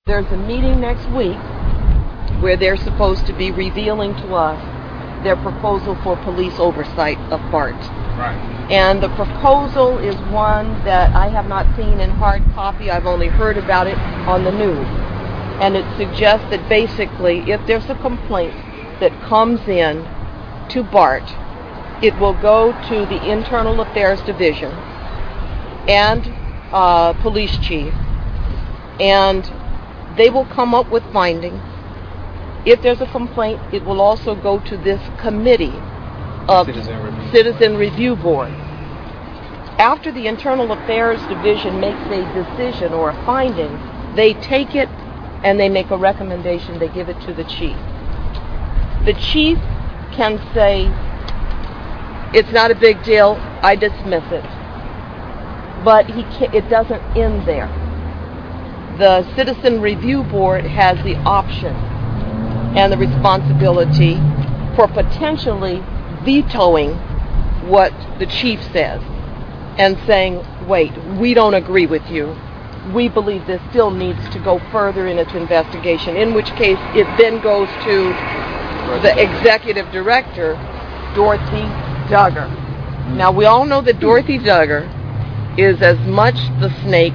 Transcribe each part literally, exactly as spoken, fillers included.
There's a meeting next week where they're supposed to be revealing to us their proposal for police oversight of BART. Right. And the proposal is one that I have not seen in hard copy. I've only heard about it on the news. And it suggests that basically if there's a complaint that comes in to BART, it will go to the Internal Affairs Division and uh, police chief, and they will come up with findings. If there's a complaint, it will also go to this committee of Citizen Review, Citizen Review Board. After the Internal Affairs Division makes a decision or a finding, they take it and they make a recommendation. They give it to the chief. The chief can say, it's not a big deal, I dismiss it. But he can, it doesn't end there. The Citizen Review Board has the option and the responsibility for potentially vetoing what the chief says and saying, wait, we don't agree with you. We believe this still needs to go further in its investigation, in which case it then goes to the executive director, Dorothy Duggar. Now, we all know that Dorothy Duggar is as much the snake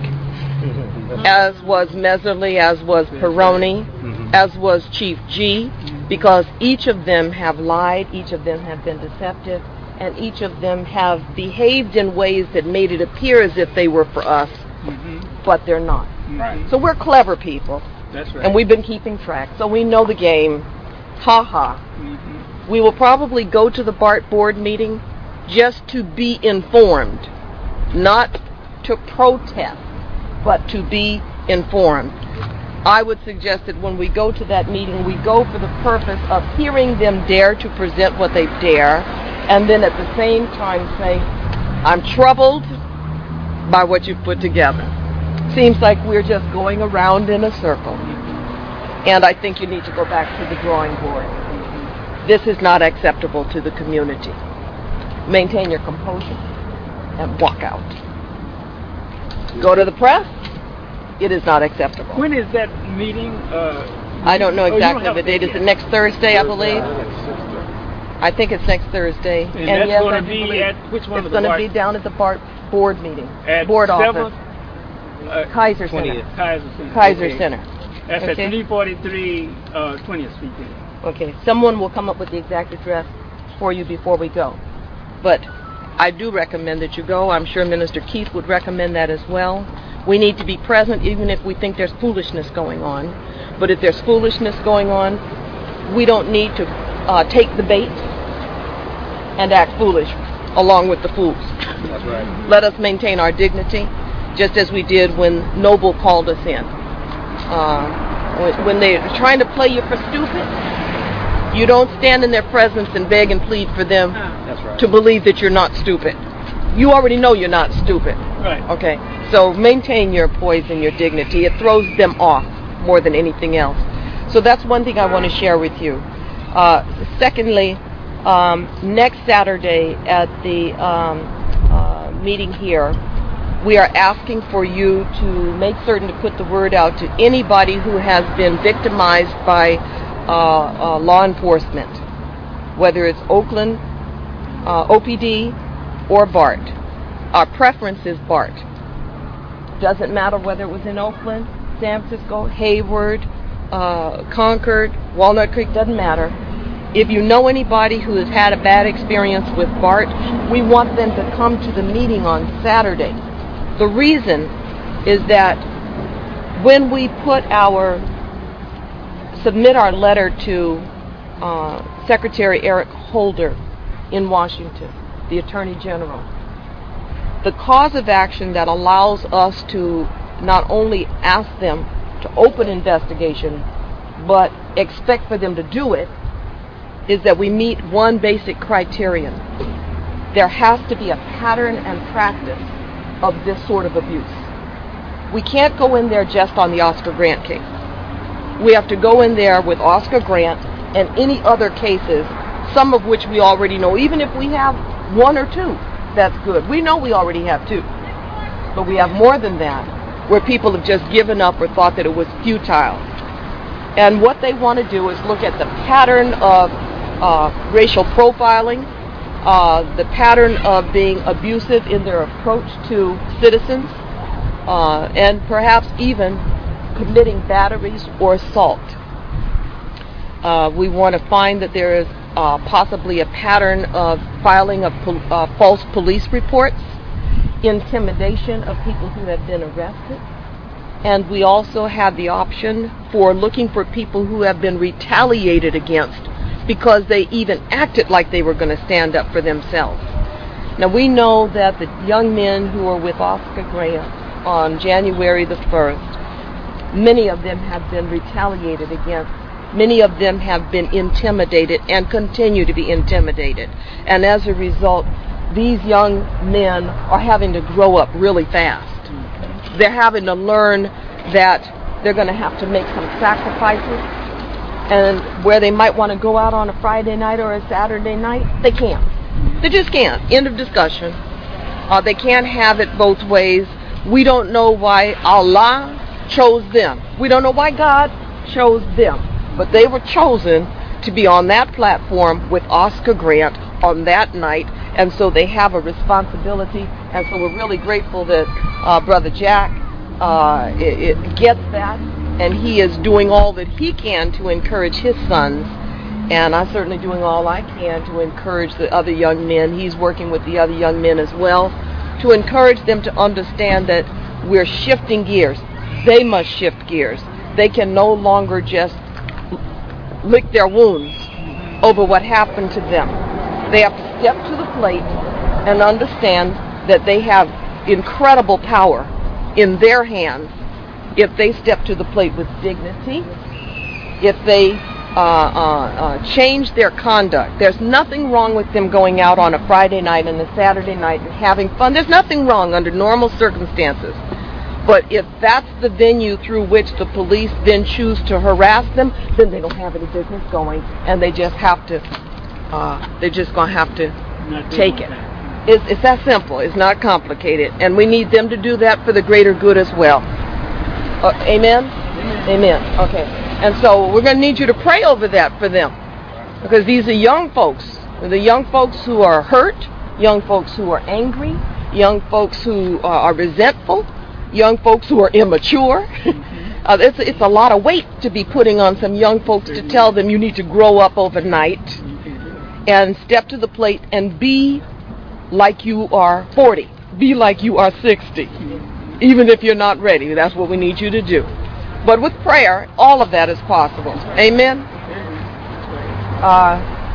as was Messerly, as was Peroni, as was Chief G, because each of them have lied, each of them have been deceptive, and each of them have behaved in ways that made it appear as if they were for us, mm-hmm. but they're not. Right. So we're clever people, That's right. and we've been keeping track, so we know the game. Ha ha. Mm-hmm. We will probably go to the BART board meeting just to be informed, not to protest, but to be informed. I would suggest that when we go to that meeting, we go for the purpose of hearing them dare to present what they dare, and then at the same time say, I'm troubled by what you've put together. Seems like we're just going around in a circle. And I think you need to go back to the drawing board. This is not acceptable to the community. Maintain your composure and walk out. Go to the press. It is not acceptable. When is that meeting? Uh, I don't know oh, exactly don't the date. Is it next Thursday, I believe? I think it's next Thursday. And, and that's yes, going I to do be believe at which one it's of the going to be down at the BART board meeting. At board seventh, office. Uh, Kaiser Center. Kaiser Center. Kaiser okay. Center. That's okay. at three forty-three uh, twentieth Street. Okay. Someone will come up with the exact address for you before we go. But I do recommend that you go. I'm sure Minister Keith would recommend that as well. We need to be present even if we think there's foolishness going on. But if there's foolishness going on, we don't need to uh, take the bait and act foolish along with the fools. That's right. Let us maintain our dignity, just as we did when Noble called us in. Uh, when, when they're trying to play you for stupid, you don't stand in their presence and beg and plead for them That's right. to believe that you're not stupid. You already know you're not stupid. Right. Okay. So maintain your poise and your dignity. It throws them off more than anything else. So that's one thing I want to share with you. Uh, secondly, um, next Saturday at the um, uh, meeting here, we are asking for you to make certain to put the word out to anybody who has been victimized by uh, uh, law enforcement, whether it's Oakland, uh, O P D, or BART. Our preference is BART. Doesn't matter whether it was in Oakland, San Francisco, Hayward, uh, Concord, Walnut Creek, doesn't matter. If you know anybody who has had a bad experience with BART, we want them to come to the meeting on Saturday. The reason is that when we put our, submit our letter to uh, Secretary Eric Holder in Washington, the Attorney General, the cause of action that allows us to not only ask them to open investigation, but expect for them to do it, is that we meet one basic criterion. There has to be a pattern and practice of this sort of abuse. We can't go in there just on the Oscar Grant case. We have to go in there with Oscar Grant and any other cases, some of which we already know. Even if we have one or two, that's good. We know we already have two, but we have more than that. where people have just given up or thought that it was futile. And what they want to do is look at the pattern of uh, racial profiling, uh, the pattern of being abusive in their approach to citizens, uh, and perhaps even committing batteries or assault. Uh, we want to find that there is uh, possibly a pattern of filing of pol- uh, false police reports, intimidation of people who have been arrested, and we also have the option for looking for people who have been retaliated against because they even acted like they were going to stand up for themselves. Now, we know that the young men who were with Oscar Grant on January the first, many of them have been retaliated against. Many of them have been intimidated and continue to be intimidated. And as a result, these young men are having to grow up really fast. They're having to learn that they're going to have to make some sacrifices, and where they might want to go out on a Friday night or a Saturday night, they can't. They just can't. End of discussion. Uh, they can't have it both ways. We don't know why Allah chose them. We don't know why God chose them. But they were chosen to be on that platform with Oscar Grant on that night, and so they have a responsibility. And so we're really grateful that uh, Brother Jack uh, it, it gets that, and he is doing all that he can to encourage his sons. And I'm certainly doing all I can to encourage the other young men. He's working with the other young men as well to encourage them to understand that we're shifting gears. They must shift gears. They can no longer just lick their wounds over what happened to them. They have to step to the plate and understand that they have incredible power in their hands if they step to the plate with dignity, if they uh, uh, uh, change their conduct. There's nothing wrong with them going out on a Friday night and a Saturday night and having fun. There's nothing wrong under normal circumstances. But if that's the venue through which the police then choose to harass them, then they don't have any business going, and they just have to, uh, they're just going to have to take it. It's, it's that simple. It's not complicated, and we need them to do that for the greater good as well. Uh, amen? Amen? Amen. Okay. And so we're going to need you to pray over that for them, because these are young folks. The young folks who are hurt, young folks who are angry, young folks who uh, are resentful, young folks who are immature. Mm-hmm. uh, it's, it's a lot of weight to be putting on some young folks to tell them you need to grow up overnight mm-hmm. and step to the plate and be like you are forty. Be like you are sixty. Mm-hmm. Even if you're not ready. That's what we need you to do. But with prayer, all of that is possible. Amen? Uh,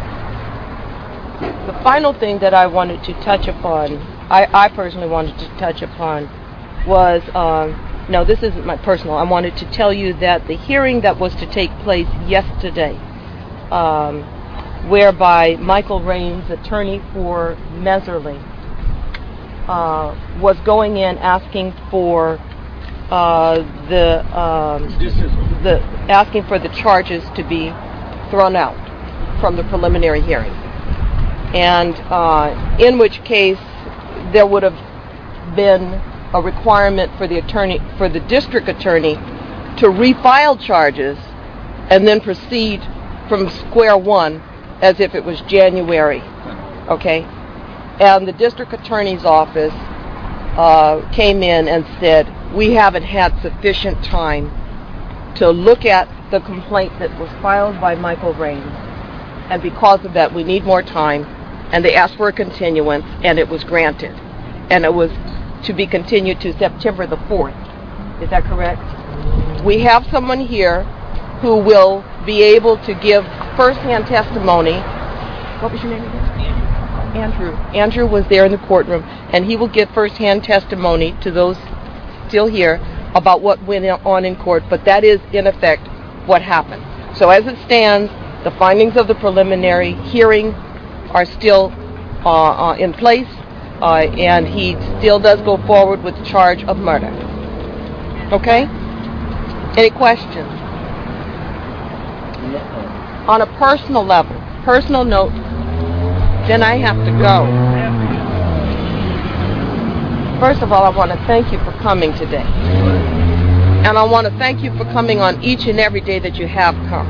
the final thing that I wanted to touch upon, I, I personally wanted to touch upon, was, uh, no, this isn't my personal. I wanted to tell you that the hearing that was to take place yesterday, um, whereby Michael Raines, attorney for Messerly, uh, was going in asking for uh, the um, the asking for the charges to be thrown out from the preliminary hearing, and uh, in which case there would have been a requirement for the attorney, for the district attorney, to refile charges and then proceed from square one as if it was January, okay? And the district attorney's office uh, came in and said, we haven't had sufficient time to look at the complaint that was filed by Michael Raines, and because of that we need more time, and they asked for a continuance, and it was granted. And it was to be continued to September the fourth. Is that correct? We have someone here who will be able to give first-hand testimony. What was your name again? Andrew. Andrew was there in the courtroom, and he will give first-hand testimony to those still here about what went on in court, but that is, in effect, what happened. So as it stands, the findings of the preliminary hearing are still uh, uh, in place, uh, and he still does go forward with the charge of murder. Okay? Any questions? On a personal level, personal note, then I have to go. First of all, I want to thank you for coming today. And I want to thank you for coming on each and every day that you have come.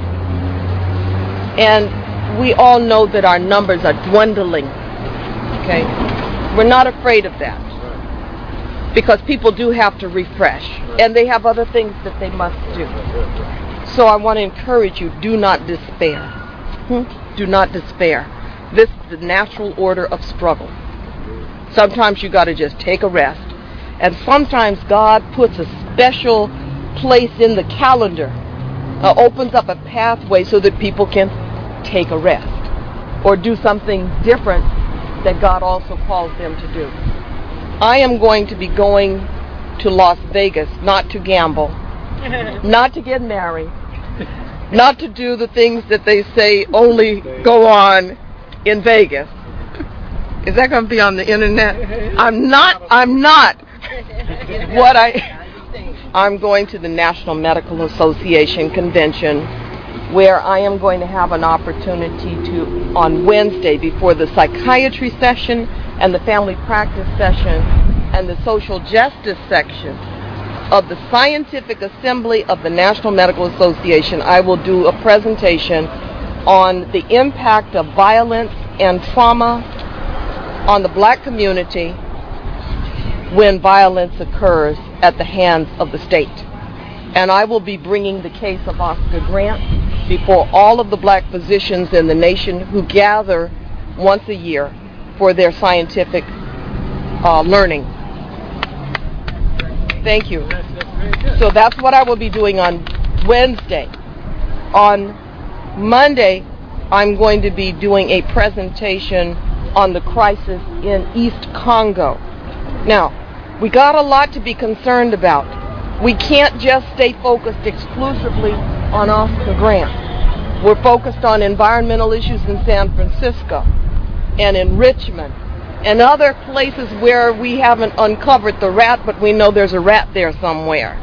And we all know that our numbers are dwindling. Okay? We're not afraid of that. Because people do have to refresh. And they have other things that they must do. So I want to encourage you, do not despair. Hmm? Do not despair. This is the natural order of struggle. Sometimes you got to just take a rest. And sometimes God puts a special place in the calendar, uh, opens up a pathway so that people can take a rest or do something different that God also calls them to do. I am going to be going to Las Vegas, not to gamble, not to get married, not to do the things that they say only go on in Vegas. Is that going to be on the internet? I'm not, I'm not. What I, I'm going to the National Medical Association convention where I am going to have an opportunity to, on Wednesday, before the psychiatry session and the family practice session and the social justice section of the Scientific Assembly of the National Medical Association, I will do a presentation on the impact of violence and trauma on the black community when violence occurs at the hands of the state. And I will be bringing the case of Oscar Grant before all of the black physicians in the nation who gather once a year for their scientific uh, learning. Thank you. So that's what I will be doing on Wednesday. On Monday, I'm going to be doing a presentation on the crisis in East Congo. Now, we got a lot to be concerned about. We can't just stay focused exclusively on Oscar Grant. We're focused on environmental issues in San Francisco and in Richmond and other places where we haven't uncovered the rat, but we know there's a rat there somewhere.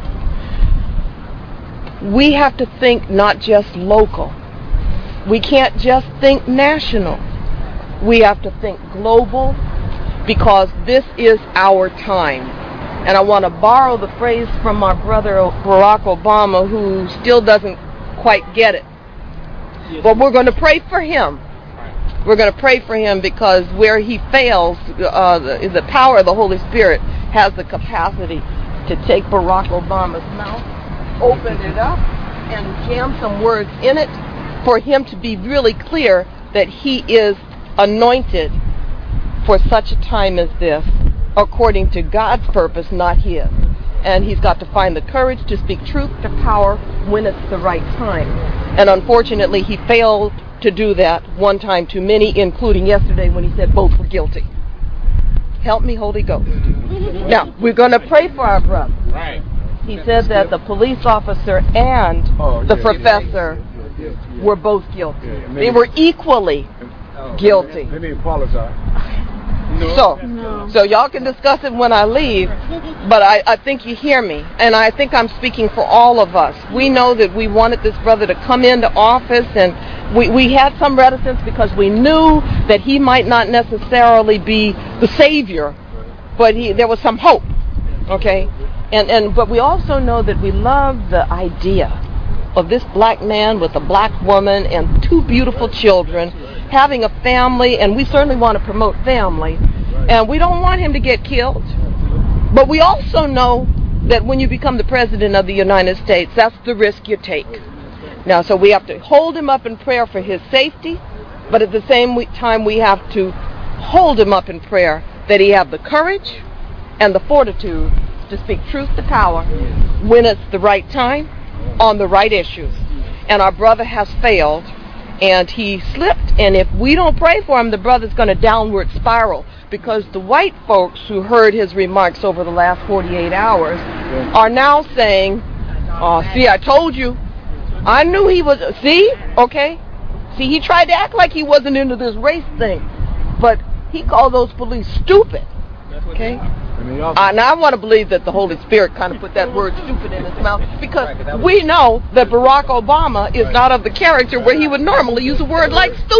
We have to think not just local. We can't just think national. We have to think global, because this is our time. And I want to borrow the phrase from my brother Barack Obama, who still doesn't quite get it. But we're going to pray for him. We're going to pray for him because where he fails, uh, the, the power of the Holy Spirit has the capacity to take Barack Obama's mouth, open it up, and jam some words in it for him to be really clear that he is anointed for such a time as this, according to God's purpose, not his. And he's got to find the courage to speak truth to power when it's the right time. And unfortunately, he failed to do that one time too many, including yesterday when he said both were guilty. Help me, Holy Ghost. Now, we're going to pray for our brother. Right. He said that the police officer and the professor were both guilty. They were equally guilty. Let me apologize. So, no. so y'all can discuss it when I leave, but I, I think you hear me, and I think I'm speaking for all of us. We know that we wanted this brother to come into office, and we, we had some reticence because we knew that he might not necessarily be the savior, but he, there was some hope, okay? And, and but we also know that we love the idea of this black man with a black woman and two beautiful children having a family, and we certainly want to promote family, and we don't want him to get killed. But we also know that when you become the president of the United States, that's the risk you take. Now, so we have to hold him up in prayer for his safety, but at the same time we have to hold him up in prayer that he have the courage and the fortitude to speak truth to power when it's the right time on the right issues. And our brother has failed, and he slipped, and if we don't pray for him, the brother's going to downward spiral, because the white folks who heard his remarks over the last forty-eight hours are now saying, oh, see, I told you. I knew he was, see, okay? See, he tried to act like he wasn't into this race thing, but he called those police stupid, okay? And I want to believe that the Holy Spirit kind of put that word stupid in his mouth, because we know that Barack Obama is not of the character where he would normally use a word like stupid.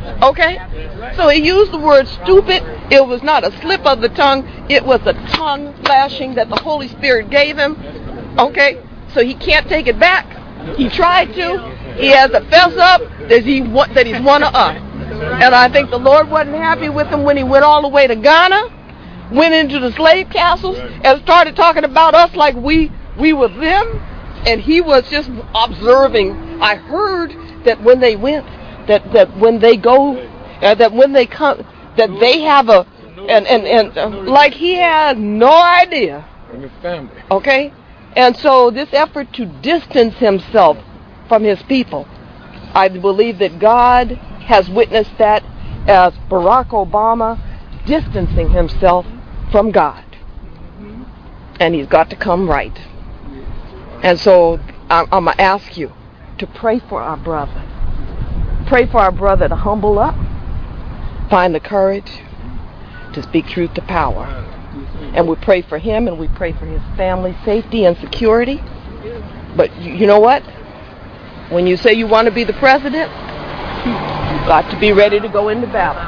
Okay? So he used the word stupid. It was not a slip of the tongue. It was a tongue lashing that the Holy Spirit gave him. Okay? So he can't take it back. He tried to. He has to fess up that, he, that he's one of us. And I think the Lord wasn't happy with him when he went all the way to Ghana, went into the slave castles, and started talking about us like we, we were them. And he was just observing. I heard that when they went, that, that when they go, uh, that when they come, that they have a, and, and, and uh, like he has no idea. Okay? And so this effort to distance himself from his people, I believe that God has witnessed that as Barack Obama distancing himself from God. And he's got to come right. And so I'm, I'm going to ask you to pray for our brother. Pray for our brother to humble up, find the courage to speak truth to power. And we pray for him and we pray for his family's safety and security. But you, you know what? When you say you want to be the president, you've got to be ready to go into battle.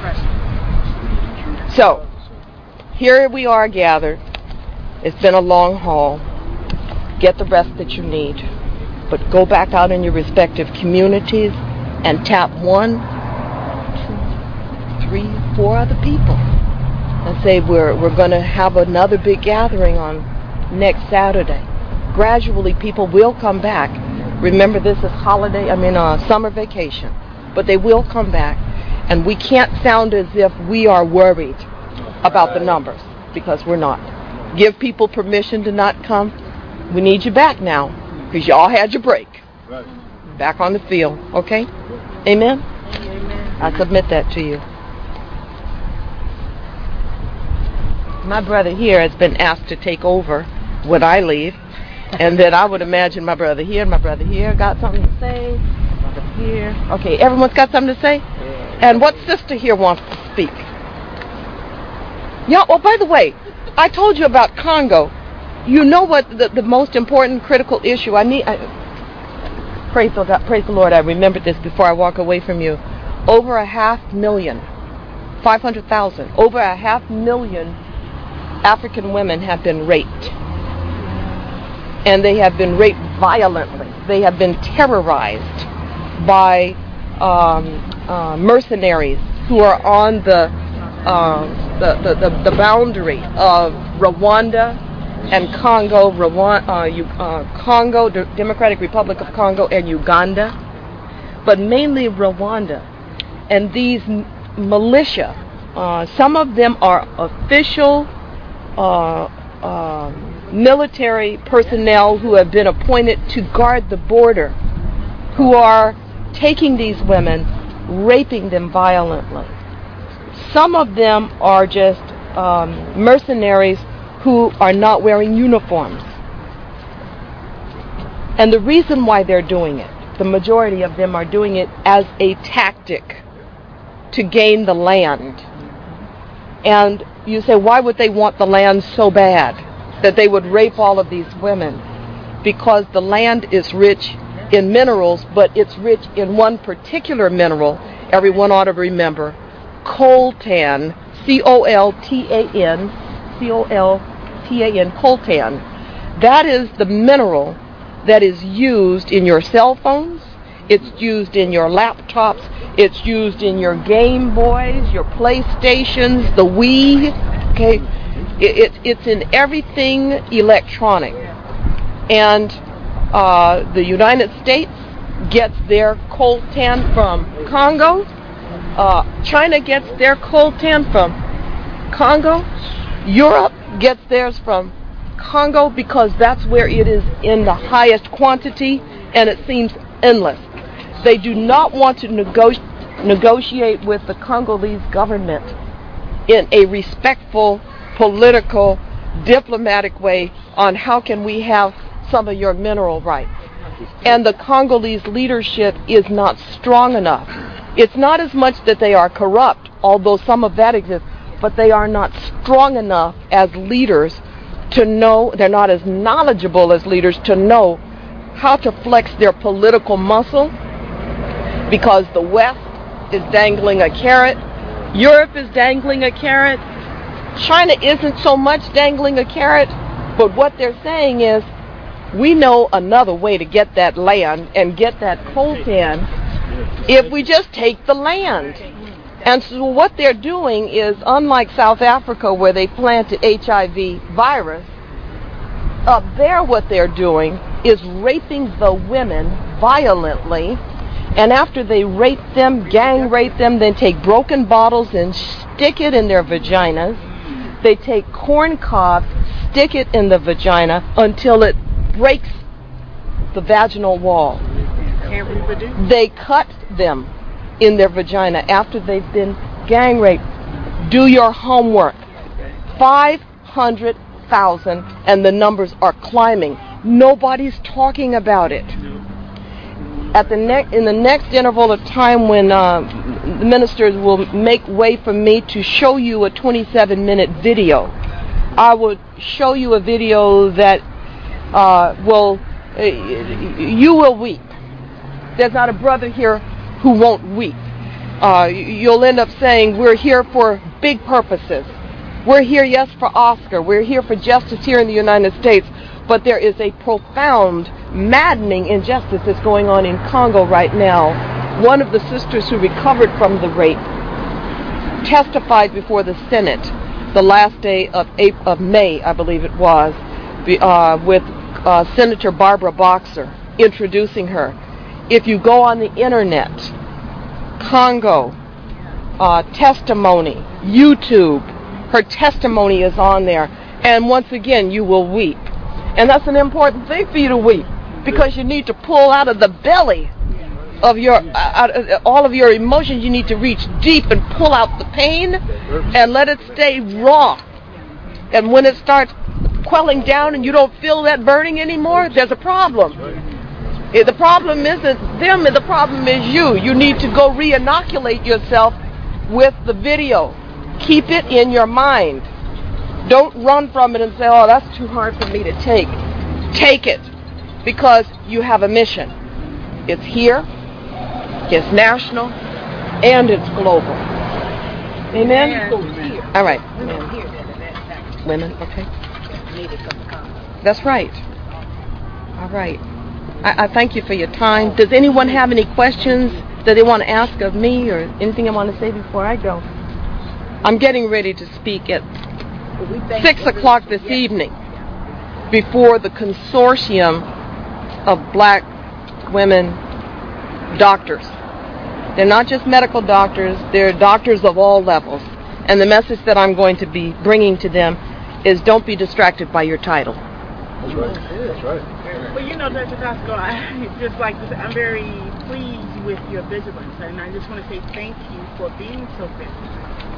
So, here we are gathered. It's been a long haul. Get the rest that you need. But go back out in your respective communities and tap one, two, three, four other people. And say we're we're going to have another big gathering on next Saturday. Gradually, people will come back. Remember, this is holiday, I mean, uh, summer vacation. But they will come back. And we can't sound as if we are worried about the numbers, because we're not. Give people permission to not come. We need you back now, because y'all had your break. Back on the field, okay? Amen? Amen. I submit that to you. My brother here has been asked to take over when I leave. And then I would imagine my brother here and my brother here got something to say. Brother here. Okay, everyone's got something to say? And what sister here wants to speak? Yeah, oh, by the way, I told you about Congo. You know what the, the most important critical issue I need... I, praise, the God, praise the Lord, I remembered this before I walk away from you. Over a half million, five hundred thousand, over a half million African women have been raped. And they have been raped violently. They have been terrorized by um, uh, mercenaries who are on the, uh, the, the, the, the boundary of Rwanda and Congo, Rwanda, uh, uh, Congo, D- Democratic Republic of Congo, and Uganda, but mainly Rwanda. And these m- militia, uh, some of them are official uh, um, military personnel who have been appointed to guard the border, who are taking these women, raping them violently. Some of them are just um, mercenaries who are not wearing uniforms. And the reason why they're doing it, the majority of them are doing it as a tactic to gain the land. And you say, why would they want the land so bad that they would rape all of these women? Because the land is rich in minerals, but it's rich in one particular mineral everyone ought to remember, coltan, C O L T A N, C O L T A N, coltan. That is the mineral that is used in your cell phones, it's used in your laptops, it's used in your Game Boys, your PlayStations, the Wii, okay? It, it, it's in everything electronic. And uh, the United States gets their coltan from Congo. Uh, China gets their coltan from Congo. Europe gets theirs from Congo because that's where it is in the highest quantity, and it seems endless. They do not want to nego- negotiate with the Congolese government in a respectful, political, diplomatic way on how can we have some of your mineral rights. And the Congolese leadership is not strong enough. It's not as much that they are corrupt, although some of that exists, but they are not strong enough as leaders to know, they're not as knowledgeable as leaders to know how to flex their political muscle, because the West is dangling a carrot. Europe is dangling a carrot. China isn't so much dangling a carrot, but what they're saying is, we know another way to get that land and get that coltan if we just take the land. And so what they're doing is, unlike South Africa where they planted H I V virus, up there what they're doing is raping the women violently, and after they rape them, gang rape them, then take broken bottles and stick it in their vaginas. They take corn cobs, stick it in the vagina until it breaks the vaginal wall. Can't reproduce. They cut them in their vagina after they've been gang raped. Do your homework. five hundred thousand, and the numbers are climbing. Nobody's talking about it. At the ne- in the next interval of time when uh, the ministers will make way for me to show you a twenty-seven minute video, I will show you a video that uh, will, uh, you will weep. There's not a brother here who won't weep. Uh, you'll end up saying, we're here for big purposes. We're here, yes, for Oscar. We're here for justice here in the United States. But there is a profound, maddening injustice that's going on in Congo right now. One of the sisters who recovered from the rape testified before the Senate the last day of April, of May, I believe it was, uh, with uh, Senator Barbara Boxer introducing her. If you go on the internet, Congo, uh, testimony, YouTube, her testimony is on there. And once again, you will weep. And that's an important thing for you to weep, because you need to pull out of the belly of your, uh, all of your emotions. You need to reach deep and pull out the pain and let it stay raw. And when it starts quelling down and you don't feel that burning anymore, there's a problem. The problem isn't them, the problem is you. You need to go re-inoculate yourself with the video. Keep it in your mind. Don't run from it and say, oh, that's too hard for me to take. Take it, because you have a mission. It's here, it's national, and it's global. Amen? Amen. All right. Amen. Women, okay. That's right. All right. I, I thank you for your time. Does anyone have any questions that they want to ask of me, or anything I want to say before I go? I'm getting ready to speak at six o'clock this evening before the consortium of black women doctors. They're not just medical doctors, they're doctors of all levels. And the message that I'm going to be bringing to them is, don't be distracted by your title. That's right. That's right. Well, you know, Doctor Costco, I just like to say, I'm very pleased with your vigilance, and I just want to say thank you for being so vigilant.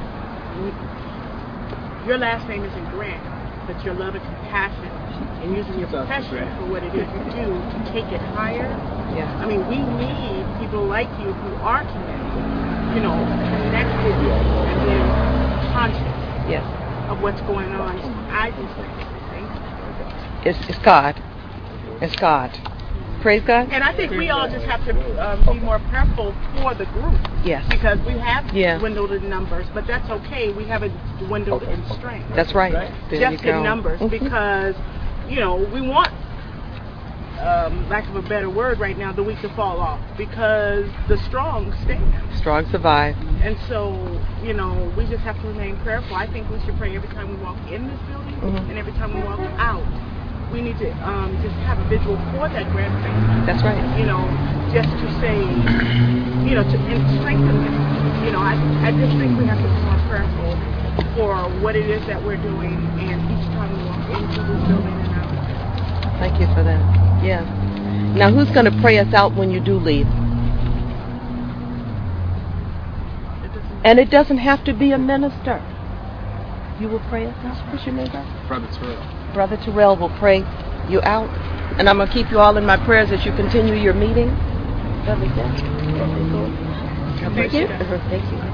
Your last name isn't Grant, but your love and compassion and using your profession for what it is you do to take it higher. Yeah. I mean, we need people like you who are connected, you know, connected and then conscious Yes. of what's going on. I just like to say thank you. It's, it's God. It's God. Praise God. And I think we all just have to um, be more prayerful for the group. Yes. Because we have Yeah. dwindled in numbers, but that's okay. We haven't dwindled in strength. That's right. There you Just go. in numbers, Mhm. because, you know, we want, um, lack of a better word right now, the weak to fall off, because the strong stand. Strong survive. And so, you know, we just have to remain prayerful. I think we should pray every time we walk in this building Mhm. and every time we walk out. We need to um, just have a visual for that grand family. That's right. You know, just to say, you know, to and strengthen them. You know, I, I just think we have to be more prayerful for what it is that we're doing, and each time we walk into this building and out. Thank you for that. Yes. Now, who's going to pray us out when you do leave? And it doesn't have to be a minister. You will pray us out. What's your name, brother? Brother Terrell. Brother Terrell will pray you out. And I'm going to keep you all in my prayers as you continue your meeting. Brother, yes. Thank you. Uh-huh. Thank you.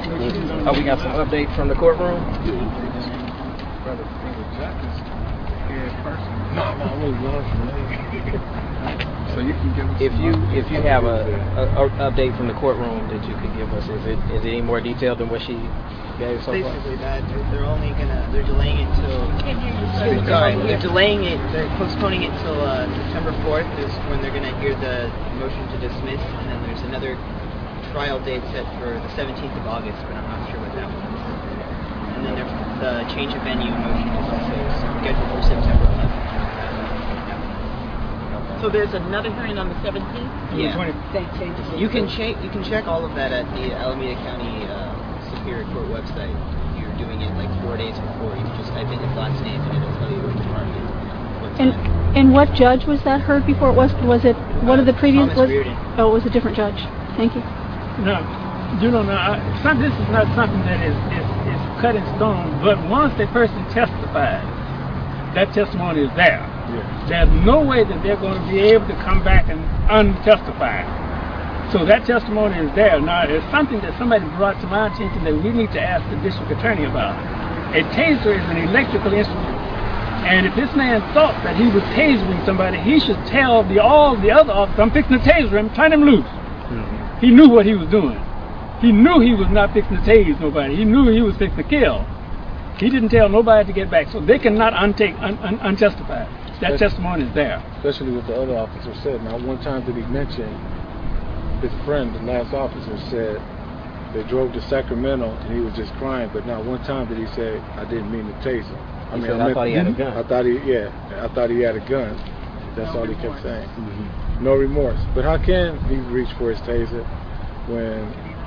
Oh, we got some update from the courtroom. scared person. No, I'm always laughing. So you can give us If some you updates. if you have a, a, a update from the courtroom that you could give us, is it is it any more detailed than what she gave so far? Basically that they're, they're only gonna they're delaying it till sorry they're delaying it they're postponing it till uh, September fourth is when they're gonna hear the motion to dismiss, and then there's another trial date set for the seventeenth of August, but I'm not sure what that one is. And then there- the change of venue motion is also scheduled for September eleventh. So there's another hearing on the seventeenth? Yeah. twenty They change it. You can check. You can check all of that at the Alameda County uh, Superior Court website. If you're doing it like four days before, you can just type in his last name and it'll tell you what department. What And time. and what judge was that heard before? It was was it one of the previous? Thomas was, Reardon. oh, it was a different judge. Thank you. No, you don't know. I, some, this is not something that is, is, is cut in stone, but once a person testifies, that testimony is there. Yeah. There's no way that they're going to be able to come back and untestify. So that testimony is there. Now, it's something that somebody brought to my attention that we need to ask the district attorney about. A taser is an electrical instrument. And if this man thought that he was tasering somebody, he should tell the all the other officers, I'm fixing to taser him, turn him loose. Mm-hmm. He knew what he was doing. He knew he was not fixing to tase nobody. He knew he was fixing to kill. He didn't tell nobody to get back, so they cannot untake, un, un, untestify. That testimony is there. Especially what the other officer said. Now, one time did he mention his friend, the last officer, said they drove to Sacramento and he was just crying, but not one time did he say, I didn't mean to tase him. I He mean, said, I meant- thought he had a gun. I thought he, yeah, I thought he had a gun. That's all he kept saying. No remorse. But how can he reach for his taser when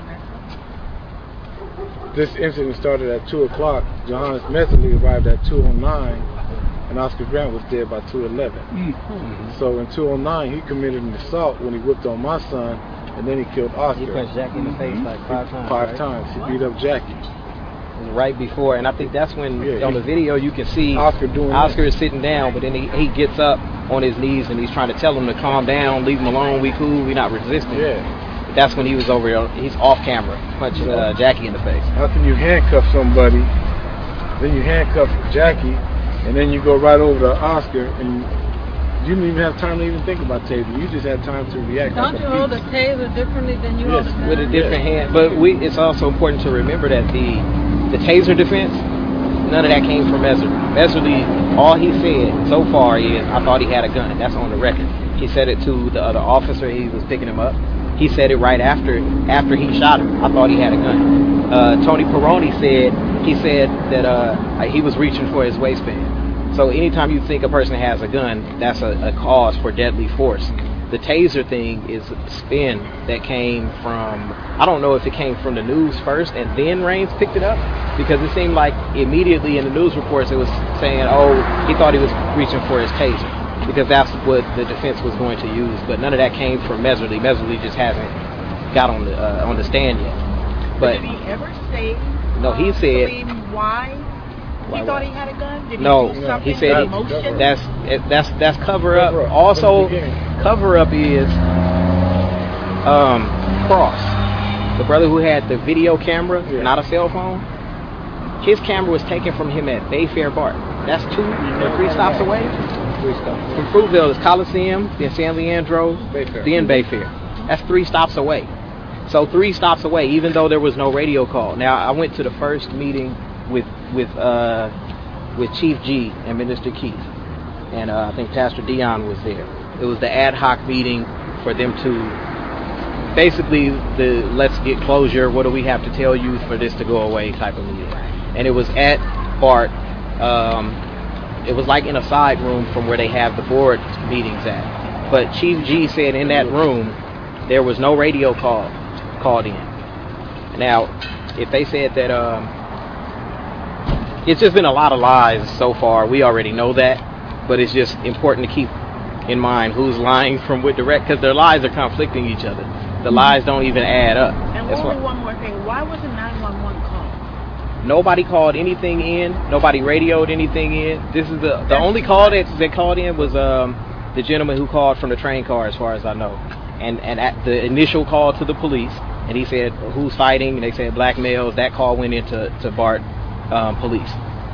this incident started at two o'clock? Johannes Messerly arrived at two oh nine, and Oscar Grant was dead by two eleven. Mm. So in two oh nine, he committed an assault when he whipped on my son, and then he killed Oscar. He punched Jackie in the face like five times. Five right? times. He beat up Jackie. Right before, and I think that's when Yeah, on he- the video you can see Oscar doing Oscar that. is sitting down, but then he, he gets up on his knees and he's trying to tell him to calm down, leave him alone, we cool, we not resisting. Yeah. But that's when he was over, he's off camera, punching uh, Jackie in the face. How can you handcuff somebody, then you handcuff Jackie, and then you go right over to Oscar, and you didn't even have time to even think about taser. You just had time to react. Don't like you a hold the beast. taser differently than you Yes, hold the With a gun? different hand, but we it's also important to remember that the the taser defense, none of that came from Messerly. Messerly, all he said so far is, I thought he had a gun. That's on the record. He said it to the other officer he was picking him up. He said it right after after he shot him. I thought he had a gun. Uh, Tony Peroni said he said that uh, he was reaching for his waistband. So anytime you think a person has a gun, that's a, a cause for deadly force. The taser thing is a spin that came from, I don't know if it came from the news first and then Raines picked it up, because it seemed like immediately in the news reports it was saying, oh, he thought he was reaching for his taser, because that's what the defense was going to use. But none of that came from Messerly. Messerly just hasn't got on the uh, on the stand yet. But Did he ever say? no, he uh, said Salim why Why he thought what? he had a gun? Did he no. do something He said in motion? that's that's that's cover up. Cover up. Also, From the beginning. cover up is um, Cross, the brother who had the video camera, Yeah. not a cell phone. His camera was taken from him at Bayfair Bar. That's two or three stops away. Three stops. From Fruitville is Coliseum, then San Leandro, Bayfair. then Bayfair. That's three stops away. So three stops away, even though there was no radio call. Now I went to the first meeting with with uh, with Chief G and Minister Keith, and uh, I think Pastor Dion was there. It was the ad hoc meeting for them to basically the let's get closure. What do we have to tell you for this to go away type of meeting. And it was at Bart. Um, it was like in a side room from where they have the board meetings at. But Chief G said in that room there was no radio call called in. Now, if they said that, um, it's just been a lot of lies so far. We already know that, but it's just important to keep in mind who's lying from what direct, because their lies are conflicting each other. The lies don't even add up. And That's only why- one more thing. Why was a nine one one called? Nobody called anything in. Nobody radioed anything in. This is the the only call that that called in was um, the gentleman who called from the train car, as far as I know. And and at the initial call to the police, and he said who's fighting, and they said black males. That call went into to Bart um, police.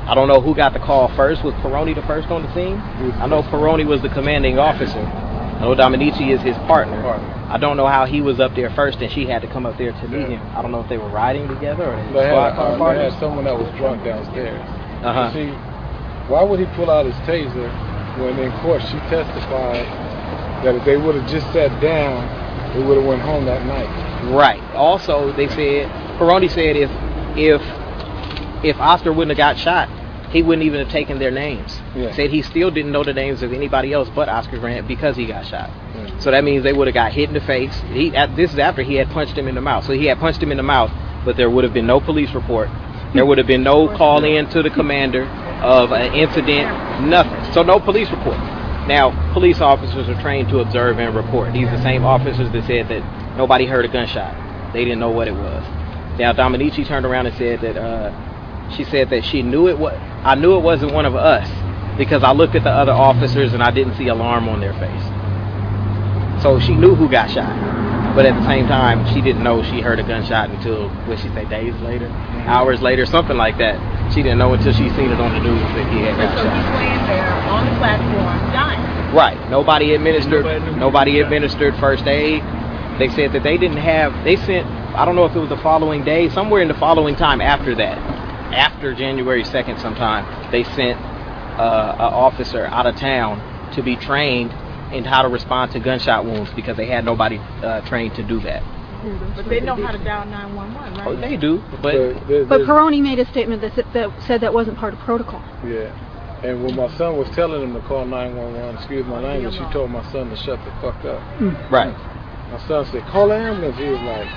I don't know who got the call first. Was Peroni the first on the scene? I know Peroni was the commanding officer. I know Dominici is his partner. I don't know how he was up there first and she had to come up there to meet him. I don't know if they were riding together or They squad had, car uh, they partners. had someone that was drunk downstairs. Uh-huh. You see, why would he pull out his taser when in court she testified that if they would have just sat down, they would have went home that night? Right. Also, they said, Peroni said if if if Oscar wouldn't have got shot, he wouldn't even have taken their names. Yeah. Said he still didn't know the names of anybody else but Oscar Grant because he got shot. Yeah. So that means they would have got hit in the face. He at, this is after he had punched him in the mouth. So he had punched him in the mouth, but there would have been no police report. There would have been no call in to the commander of an incident, nothing. So no police report. Now, police officers are trained to observe and report. These are the same officers that said that nobody heard a gunshot. They didn't know what it was. Now, Dominici turned around and said that uh, she said that she knew it was. I knew it wasn't one of us because I looked at the other officers and I didn't see alarm on their face. So she knew who got shot, but at the same time, she didn't know she heard a gunshot until what she say days later, hours later, something like that. She didn't know until she seen it on the news that he had got So shot. he's laying there on the platform dying. Right. Nobody administered. Nobody knew he Nobody was shot. administered first aid. They said that they didn't have. They sent. I don't know if it was the following day, somewhere in the following time after that, after January second, sometime they sent uh, an officer out of town to be trained in how to respond to gunshot wounds because they had nobody uh, trained to do that. But they know how to dial nine one one, right? Oh, they do, but there- But there's- Peroni made a statement that, said- that said that wasn't part of protocol. Yeah. And when my son was telling him to call nine one one, excuse my language, she told my son to shut the fuck up. right. My son said, call the ambulance. He was like,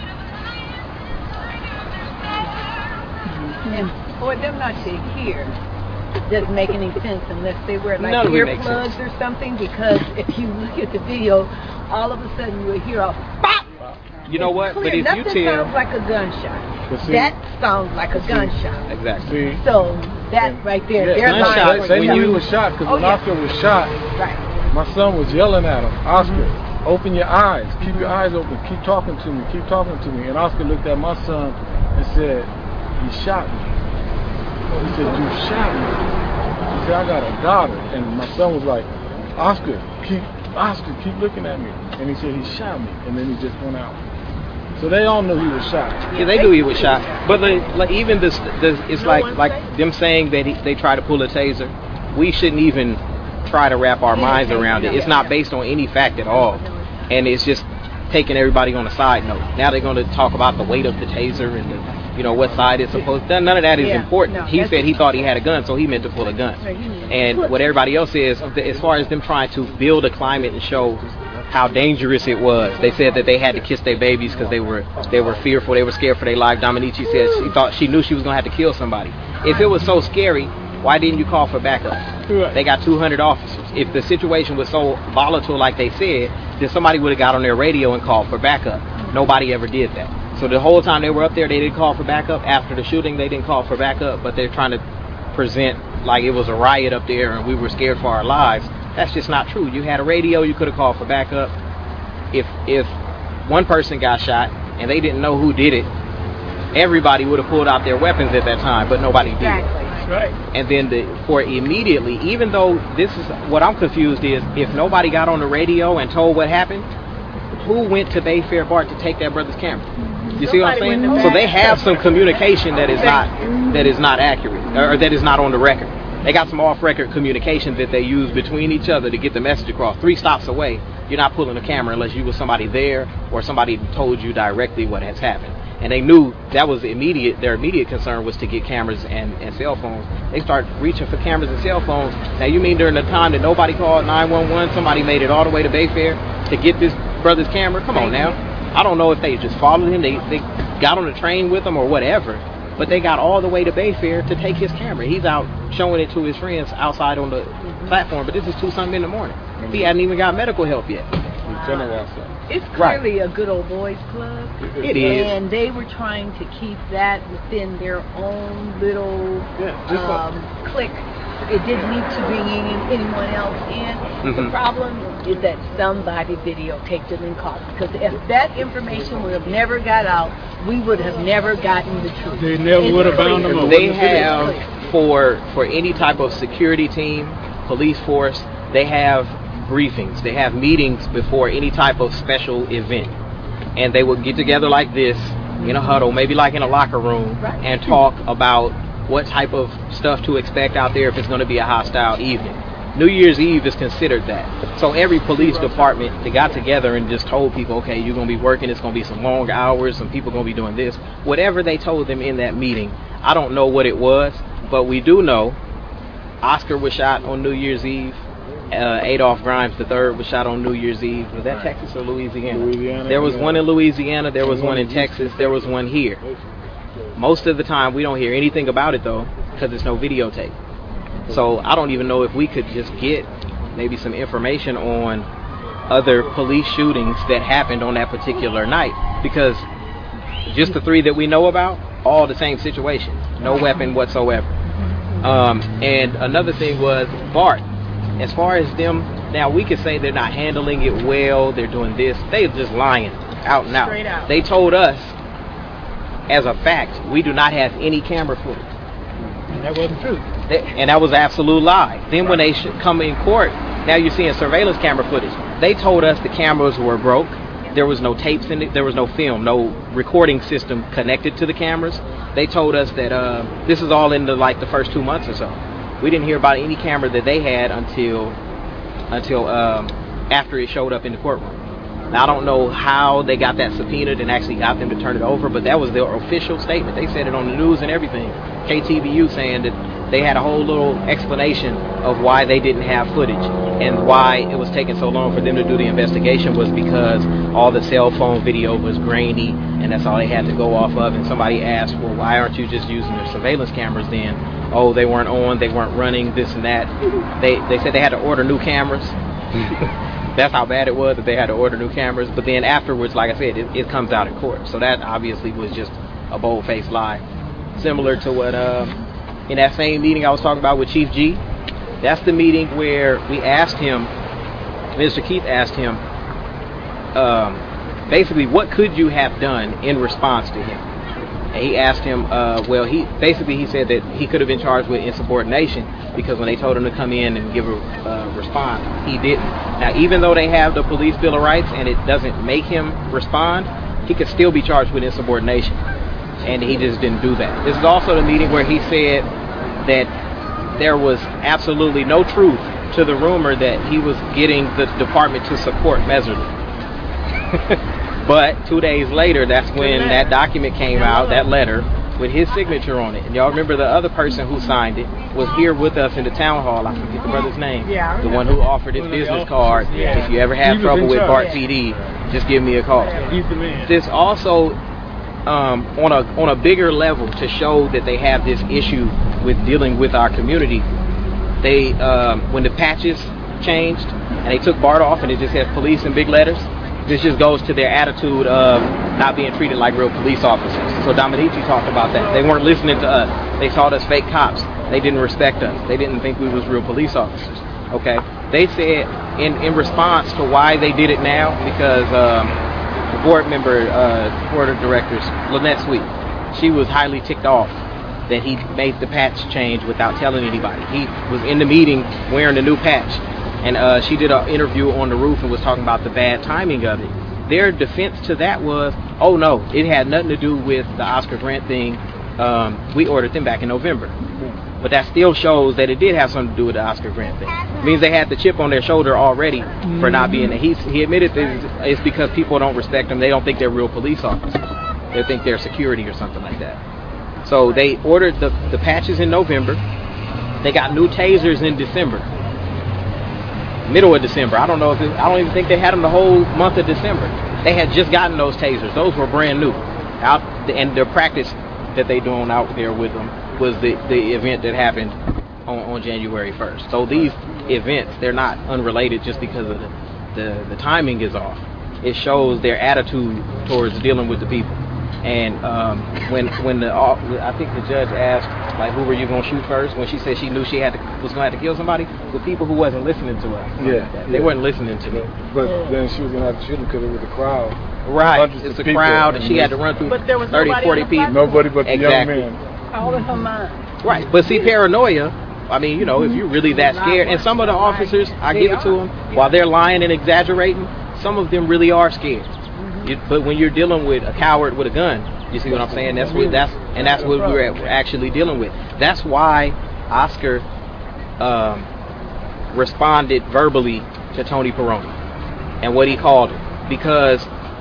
And for them not to hear, it doesn't make any sense unless they wear like None of it makes earplugs sense. or something. Because if you look at the video, all of a sudden you will hear a pop. You know what? Clear. But if you Nothing tell, sounds like a gunshot. but see, That sounds like a gunshot. exactly. see, So that right there, yeah, they're gunshot, lying. they, they when knew you- he was shot because Oh, when yeah. Oscar was shot, Right. my son was yelling at him, Oscar, open your eyes, keep your eyes open, keep talking to me, keep talking to me. And Oscar looked at my son and said, he shot me. He said, you shot me. He said, I got a daughter. And my son was like, Oscar, keep, Oscar, keep looking at me. And he said, he shot me. And then he just went out. So they all knew he was shot. Yeah, they knew he was shot. But like, like even this, this it's No like one like said. them saying that he, they tried to pull a taser. We shouldn't even try to wrap our minds around it. It's not based on any fact at all, and it's just taking everybody on a side note. Now they're going to talk about the weight of the taser and the, you know, what side it's supposed to. None of that is Yeah, important. no, he that's- said he thought he had a gun, so he meant to pull a gun. And what everybody else says, as far as them trying to build a climate and show how dangerous it was, they said that they had to kiss their babies because they were they were fearful, they were scared for their life. Dominici said she thought she knew she was going to have to kill somebody. If it was so scary, why didn't you call for backup? Right. They got two hundred officers. If the situation was so volatile like they said, then somebody would have got on their radio and called for backup. Nobody ever did that. So the whole time they were up there, they didn't call for backup. After the shooting, they didn't call for backup, but they're trying to present like it was a riot up there and we were scared for our lives. That's just not true. You had a radio, you could have called for backup. If if one person got shot and they didn't know who did it, everybody would have pulled out their weapons at that time, but nobody did. Exactly. That's right. And then the, for immediately, even though this is what I'm confused is, if nobody got on the radio and told what happened, who went to Bayfair Bart to take that brother's camera? You see what I'm Somebody went saying? to So they Bayfair. have some communication that is not that is not accurate or that is not on the record. They got some off-record communication that they use between each other to get the message across. Three stops away, you're not pulling a camera unless you was somebody there or somebody told you directly what has happened. And they knew that was immediate. Their immediate concern was to get cameras and, and cell phones. They started reaching for cameras and cell phones. Now, you mean during the time that nobody called nine one one, somebody made it all the way to Bayfair to get this brother's camera? Come on now. I don't know if they just followed him, they, they got on the train with him or whatever, but they got all the way to Bayfair to take his camera. He's out showing it to his friends outside on the platform, but this is two something in the morning. He hadn't even got medical help yet. Lieutenant Watson. It's Right. clearly a good old boys club. It is. And they were trying to keep that within their own little Yeah, just like- um, clique. It didn't need to bring any, anyone else in. The Mhm. problem is that somebody videotaped it and called. Because if that information would have never got out, we would have never gotten the truth. They never It's would have clear. bound them up. They It's have clear. for for any type of security team, police force, they have briefings, they have meetings before any type of special event, and they would get together like this in a huddle, maybe like in a locker room, and talk about what type of stuff to expect out there if it's going to be a hostile evening. New Year's Eve is considered that. So every police department, they got together and just told people, okay, you're going to be working, it's going to be some long hours, some people going to be doing this. Whatever they told them in that meeting, I don't know what it was, but we do know Oscar was shot on New Year's Eve. Uh, Adolph Grimes the third was shot on New Year's Eve. Was that Texas or Louisiana? Louisiana. There was one in Louisiana, there was one in Texas, there was one here. Most of the time we don't hear anything about it though, because there's no videotape. So I don't even know if we could just get maybe some information on other police shootings that happened on that particular night, because just the three that we know about, all the same situation, no weapon whatsoever. Um, and another thing was BART. As far as them, now we could say they're not handling it well, they're doing this, they're just lying out and out. Straight out. They told us, as a fact, we do not have any camera footage. And that wasn't true. They, and that was an absolute lie. Then when they should come in court, now you're seeing surveillance camera footage. They told us the cameras were broke. There was no tapes in it. There was no film, no recording system connected to the cameras. They told us that uh, this is all in the like the first two months or so. We didn't hear about any camera that they had until until um, after it showed up in the courtroom. Now I don't know how they got that subpoenaed and actually got them to turn it over, but that was their official statement. They said it on the news and everything. K T V U saying that they had a whole little explanation of why they didn't have footage and why it was taking so long for them to do the investigation was because all the cell phone video was grainy and that's all they had to go off of. And somebody asked, well, why aren't you just using their surveillance cameras then? Oh, they weren't on, they weren't running, this and that. They they said they had to order new cameras. That's how bad it was that they had to order new cameras. But then afterwards, like I said, it, it comes out in court. So that obviously was just a bold-faced lie. Similar to what, uh, in that same meeting I was talking about with Chief G, that's the meeting where we asked him, Mister Keith asked him, um, basically, what could you have done in response to him? And he asked him, uh, well, he basically he said that he could have been charged with insubordination because when they told him to come in and give a uh, response, he didn't. Now, even though they have the police Bill of Rights and it doesn't make him respond, he could still be charged with insubordination. And he just didn't do that. This is also the meeting where he said that there was absolutely no truth to the rumor that he was getting the department to support Meserly. But two days later, that's when that document came out, that letter, with his signature on it. And y'all remember the other person who signed it was here with us in the town hall. I forget the brother's name. Yeah, the one who offered his business card. Yeah. If you ever have trouble with BART P D, just give me a call. He's the man. This also, um, on a on a bigger level, to show that they have this issue with dealing with our community. They, um, when the patches changed and they took BART off and it just has police in big letters, this just goes to their attitude of not being treated like real police officers. So Dominici talked about that. They weren't listening to us. They saw us fake cops. They didn't respect us. They didn't think we was real police officers. Okay? They said in, in response to why they did it now, because um, the board member, uh, board of directors, Lynette Sweet, she was highly ticked off that he made the patch change without telling anybody. He was in the meeting wearing the new patch. And uh, she did an interview on the roof and was talking about the bad timing of it. Their defense to that was, oh no, it had nothing to do with the Oscar Grant thing. Um, we ordered them back in November. But that still shows that it did have something to do with the Oscar Grant thing. It means they had the chip on their shoulder already for not being there. He, he admitted that it's because people don't respect them. They don't think they're real police officers. They think they're security or something like that. So they ordered the, the patches in November. They got new tasers in December. Middle of December. I don't know if it, I don't even think they had them the whole month of December. They had just gotten those tasers. Those were brand new. Out and their practice that they doing out there with them was the, the event that happened on, on January first. So these events, they're not unrelated just because of the, the, the timing is off. It shows their attitude towards dealing with the people. And um, when when the I think the judge asked, like, who were you gonna shoot first? When she said she knew she had to, was gonna have to kill somebody, the people who wasn't listening to her. Yeah, like they yeah. weren't listening to me. But then she was gonna have to shoot him because it was a crowd. Right, Hundreds it's of a people. crowd, and she had to run through But there was thirty, nobody forty on the people. Nobody but the Exactly. young man. All in her mind. Right, but see, paranoia, I mean, you know, if you're really that scared, and some of the officers, I give it to them, while they're lying and exaggerating, some of them really are scared. You, but when you're dealing with a coward with a gun, you see what I'm saying? That's what that's and that's what we're actually dealing with. That's why Oscar um, responded verbally to Tony Peroni and what he called him, because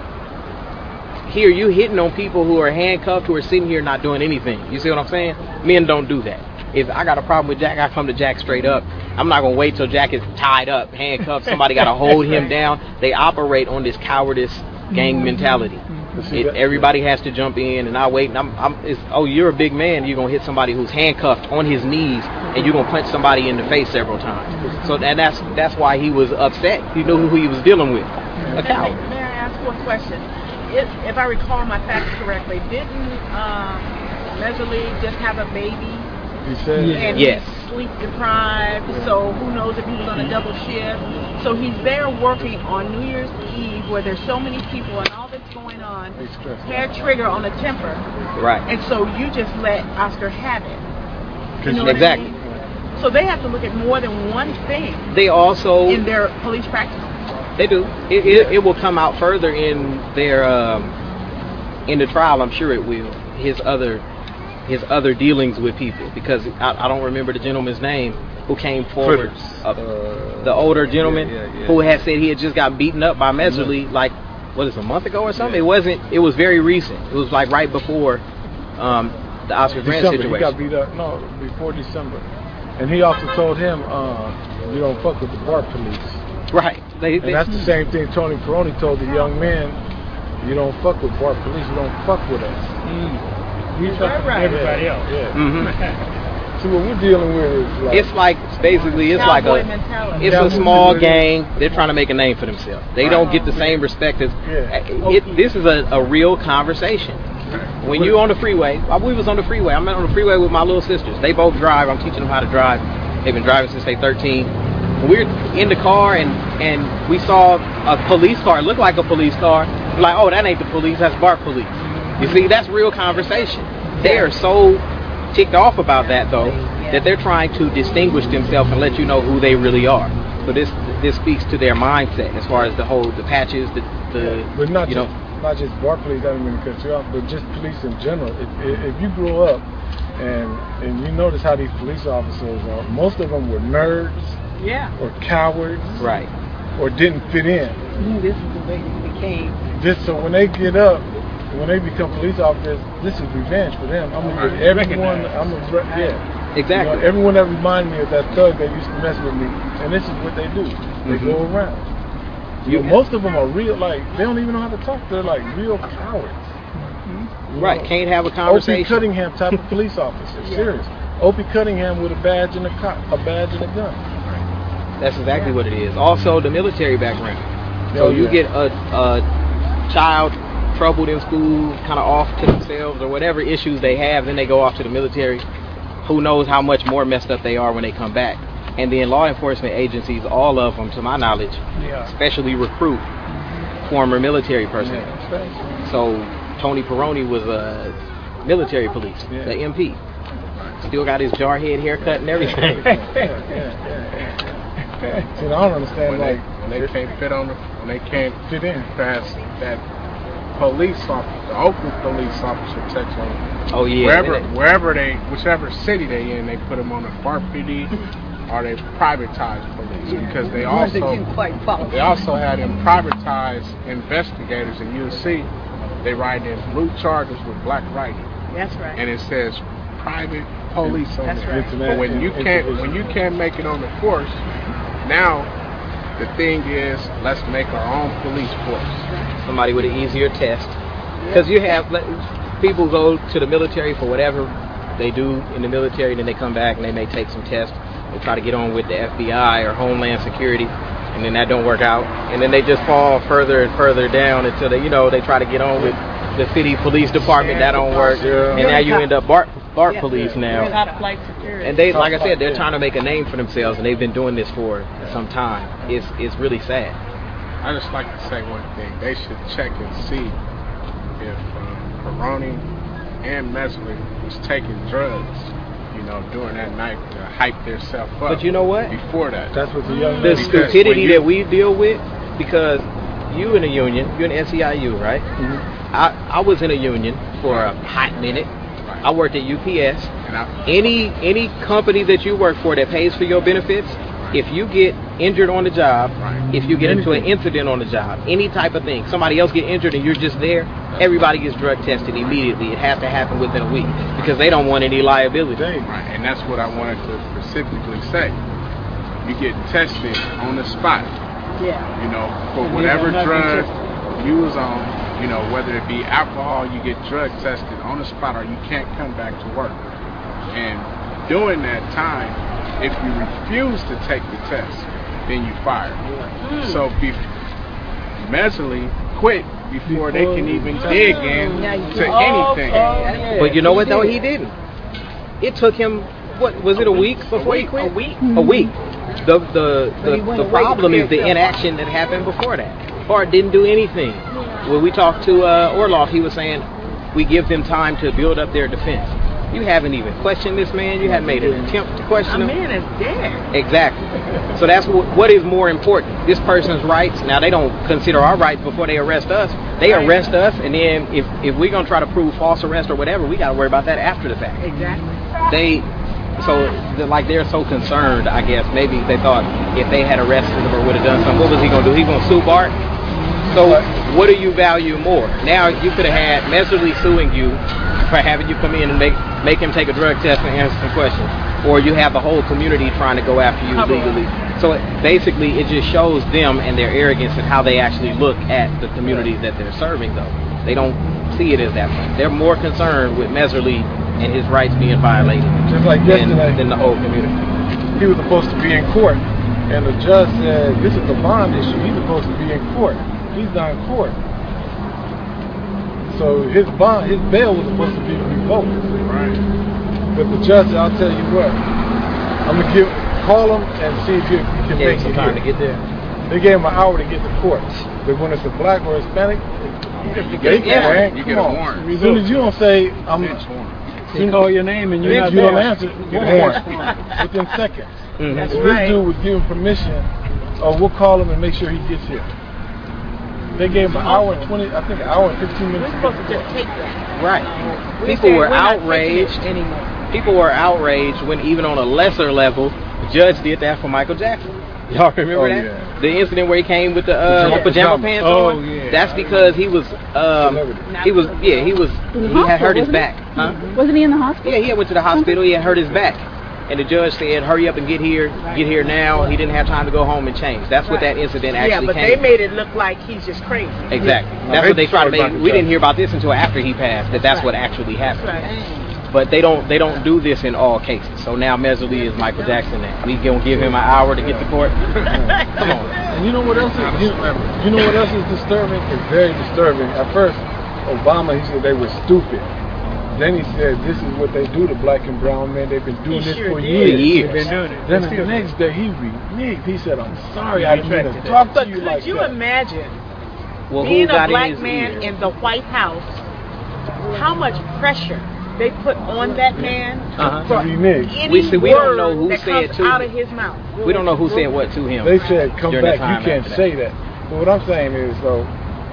here you hitting on people who are handcuffed, who are sitting here not doing anything. You see what I'm saying? Men don't do that. If I got a problem with Jack, I come to Jack straight up. I'm not gonna wait till Jack is tied up, handcuffed. Somebody got to hold him down. They operate on this cowardice gang mentality. It, everybody has to jump in, and I wait. And I'm, I'm it's, oh, you're a big man. You're gonna hit somebody who's handcuffed on his knees, and you're gonna punch somebody in the face several times. So, and that's that's why he was upset. He knew who he was dealing with. A coward. May, may I ask one question? If, if I recall my facts correctly, didn't um, Messerly just have a baby? He said, and yes. He's sleep deprived, so who knows if he was on a double shift. So he's there working on New Year's Eve where there's so many people and all that's going on. Hair trigger on a temper. Right. And so you just let Oscar have it. You know exactly. what I mean? So they have to look at more than one thing. They also in their police practice. They do. It, it, it will come out further in their um, in the trial. I'm sure it will. His other his other dealings with people, because I, I don't remember the gentleman's name who came forward. Uh, the older gentleman yeah, yeah, yeah. who had said he had just got beaten up by Messerly like what is it, a month ago or something. Yeah. It wasn't. It was very recent. It was like right before um, the Oscar Grant December, situation. He got beat up. No, before December, and he also told him, uh, "You don't fuck with the BART police." Right. They, and they, that's the same thing Tony Peroni told the young man, you don't fuck with BART police, you don't fuck with us. Mm. We fuck with right. everybody else. Yeah. Mm-hmm. See, what we're dealing with is like... It's like, basically, it's like a, mentality. it's a small gang. They're trying to make a name for themselves. They don't get the same respect as... Yeah. It, this is a, a real conversation. When you on the freeway, we was on the freeway. I'm on the freeway with my little sisters. They both drive. I'm teaching them how to drive. They've been driving since they thirteen. We're in the car, and, and we saw a police car. It looked like a police car. We're like, oh, that ain't the police. That's BART police. You see, that's real conversation. They are so ticked off about that, though, that they're trying to distinguish themselves and let you know who they really are. So this this speaks to their mindset as far as the whole, the patches, the, the yeah, but not you just, know. Not just BART police, I don't mean to cut you off, but just police in general. If, if you grew up and, and you notice how these police officers are, most of them were nerds. Yeah. Or cowards. Right. Or didn't fit in. Mm, this is the way they became. Just so when they get up, when they become police officers, this is revenge for them. I'm gonna get everyone. I'm gonna, yeah. Exactly. You know, everyone that reminded me of that thug that used to mess with me, and this is what they do. They mm-hmm. go around. You know, most of them are real. Like they don't even know how to talk. They're like real cowards. Mm-hmm. Right. Know, Can't have a conversation. Opie Cunningham type of police officer. yeah. Serious. Opie Cunningham with a badge and a co- a badge and a gun. That's exactly yeah. what it is. Also, the military background. So oh, you yeah. get a, a child troubled in school, kind of off to themselves or whatever issues they have, then they go off to the military. Who knows how much more messed up they are when they come back. And then law enforcement agencies, all of them, to my knowledge, yeah. especially recruit former military personnel. Yeah. So Tony Peroni was a military police, yeah. the M P. Still got his jarhead haircut and everything. yeah, yeah, yeah, yeah. See, I don't understand, when like... They, when they can't fit on the... When they can't fit in. Past that police officer, the Oakland police officer checks on Oh, yeah. Wherever, they, wherever they... Whichever city they in, they put them on a BART P D or they privatize police. Yeah. Because they also... They also had them privatized investigators, and you'll see they write in blue charters with black writing. That's right. And it says private police on That's there. right. But when you can't when you can't make it on the force, now the thing is, let's make our own police force. Somebody with an easier test, because you have people go to the military for whatever they do in the military, then they come back and they may take some tests. They try to get on with the F B I or Homeland Security, and then that don't work out, and then they just fall further and further down until they, you know, they try to get on with the city police department. That don't work, and now you end up BART BART police now. And they, like I said, they're trying to make a name for themselves, and they've been doing this for some time. It's it's really sad. I just like to say one thing: they should check and see if um, Peroni and Messerly was taking drugs. You you know, during that night to hype themselves up. But you know what? Before that. That's what the young The man stupidity you- that we deal with, because you in a union, you're in N C I U, right? Mm-hmm. I, I was in a union for a hot minute. Right. I worked at U P S. And I, Any any company that you work for that pays for your benefits, if you get injured on the job, Right. if you get into an incident on the job, any type of thing, somebody else get injured and you're just there, everybody gets drug tested immediately. It has to happen within a week because they don't want any liability. right, and that's what I wanted to specifically say. You get tested on the spot. Yeah. You know, for And whatever you have nothing drug you was on, you know, whether it be alcohol, you get drug tested on the spot or you can't come back to work. And during that time, if you refuse to take the test, then you fired. Mm. So be mentally quit before they can even dig in to anything. But you know what though? He didn't. It took him, what, was it a week before he quit? A week. A week. The the But he the, went the away to problem is the clear himself inaction that happened before that. Bart didn't do anything. When we talked to uh, Orloff, he was saying we give them time to build up their defense. You haven't even questioned this man. You haven't made an attempt to A question him. man is dead. Exactly. So that's what, what is more important. This person's rights. Now they don't consider our rights before they arrest us. They Right. arrest us, and then if if we're gonna try to prove false arrest or whatever, we gotta worry about that after the fact. Exactly. They, so they're like they're so concerned. I guess maybe they thought if they had arrested him or would have done something, what was he gonna do? He's gonna sue Bart. So what do you value more? Now you could have had Messerly suing you for having you come in and make make him take a drug test and answer some questions, or you have the whole community trying to go after you legally. So it, basically, it just shows them and their arrogance and how they actually look at the communities that they're serving. Though they don't see it as that way. They're more concerned with Messerly and his rights being violated Just like than, yesterday, than the whole community. he was supposed to be in court, and the judge said, this is the bond issue. He's supposed to be in court. He's not in court. So his bond, his bail was supposed to be revoked. Right. But the judge said, I'll tell you what, I'm going to give, call him and see if he can Gave make some it time here. to get there. They gave him an hour to get to court. But when it's a black or Hispanic, You they get, can, man. you Come get a on. warrant. As soon as you don't say, I'm, Bench warrant. They call your name and you're you not don't there. answer, you get a warrant within seconds. Mhm. That's If right. this dude was given permission, oh, we'll call him and make sure he gets here. They gave him an hour and twenty, I think an hour and fifteen minutes. We're supposed to just take that. Right. We're People saying were we're not taking outraged. it anymore. People were outraged when even on a lesser level, the judge did that for Michael Jackson. Y'all remember Oh, that? yeah. The incident where he came with the uh, Yeah. pajama Pajamas. pants Oh, on. yeah. That's because he was um, Celebrity. he was yeah he was In the he had hurt his hospital, back. wasn't Huh? Wasn't he in the hospital? Yeah, he went to the hospital. He had hurt his back, and the judge said, "Hurry up and get here, get here now." He didn't have time to go home and change. That's what that incident actually Yeah, but came. they made it look like he's just crazy. Exactly. Yeah. That's I what they hate tried to the story make. about We the didn't judge. hear about this until after he passed. That that's Right. what actually happened. Right. But they don't they don't do this in all cases. So now Messerly is Michael Jackson. Now we gonna give him an hour to get to court. Come on. And you know what else is, you, you know what else is disturbing? It's very disturbing. At first, Obama, he said they were stupid. Then he said, this is what they do to black and brown men. They've been doing He this sure for did. years. Years. They've been doing it. Then They the still do. next day he reneged. He said, I'm sorry, I didn't mean to retracted talk to But you could like you that. imagine Well, being who got a black in his man ear? in the White House? How much pressure they put on that man Uh-huh. for Renege. any We see- we don't word know who that said comes to out him. of his mouth. We don't know who said what to him. They said, come during the back, time you can't after say that. But what I'm saying is, though,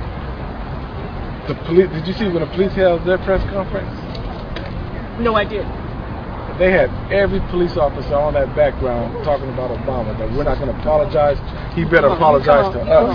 the police, did you see when the police held their press conference? No, I didn't. They had every police officer on that background talking about Obama, that we're not going to apologize. He better apologize to us.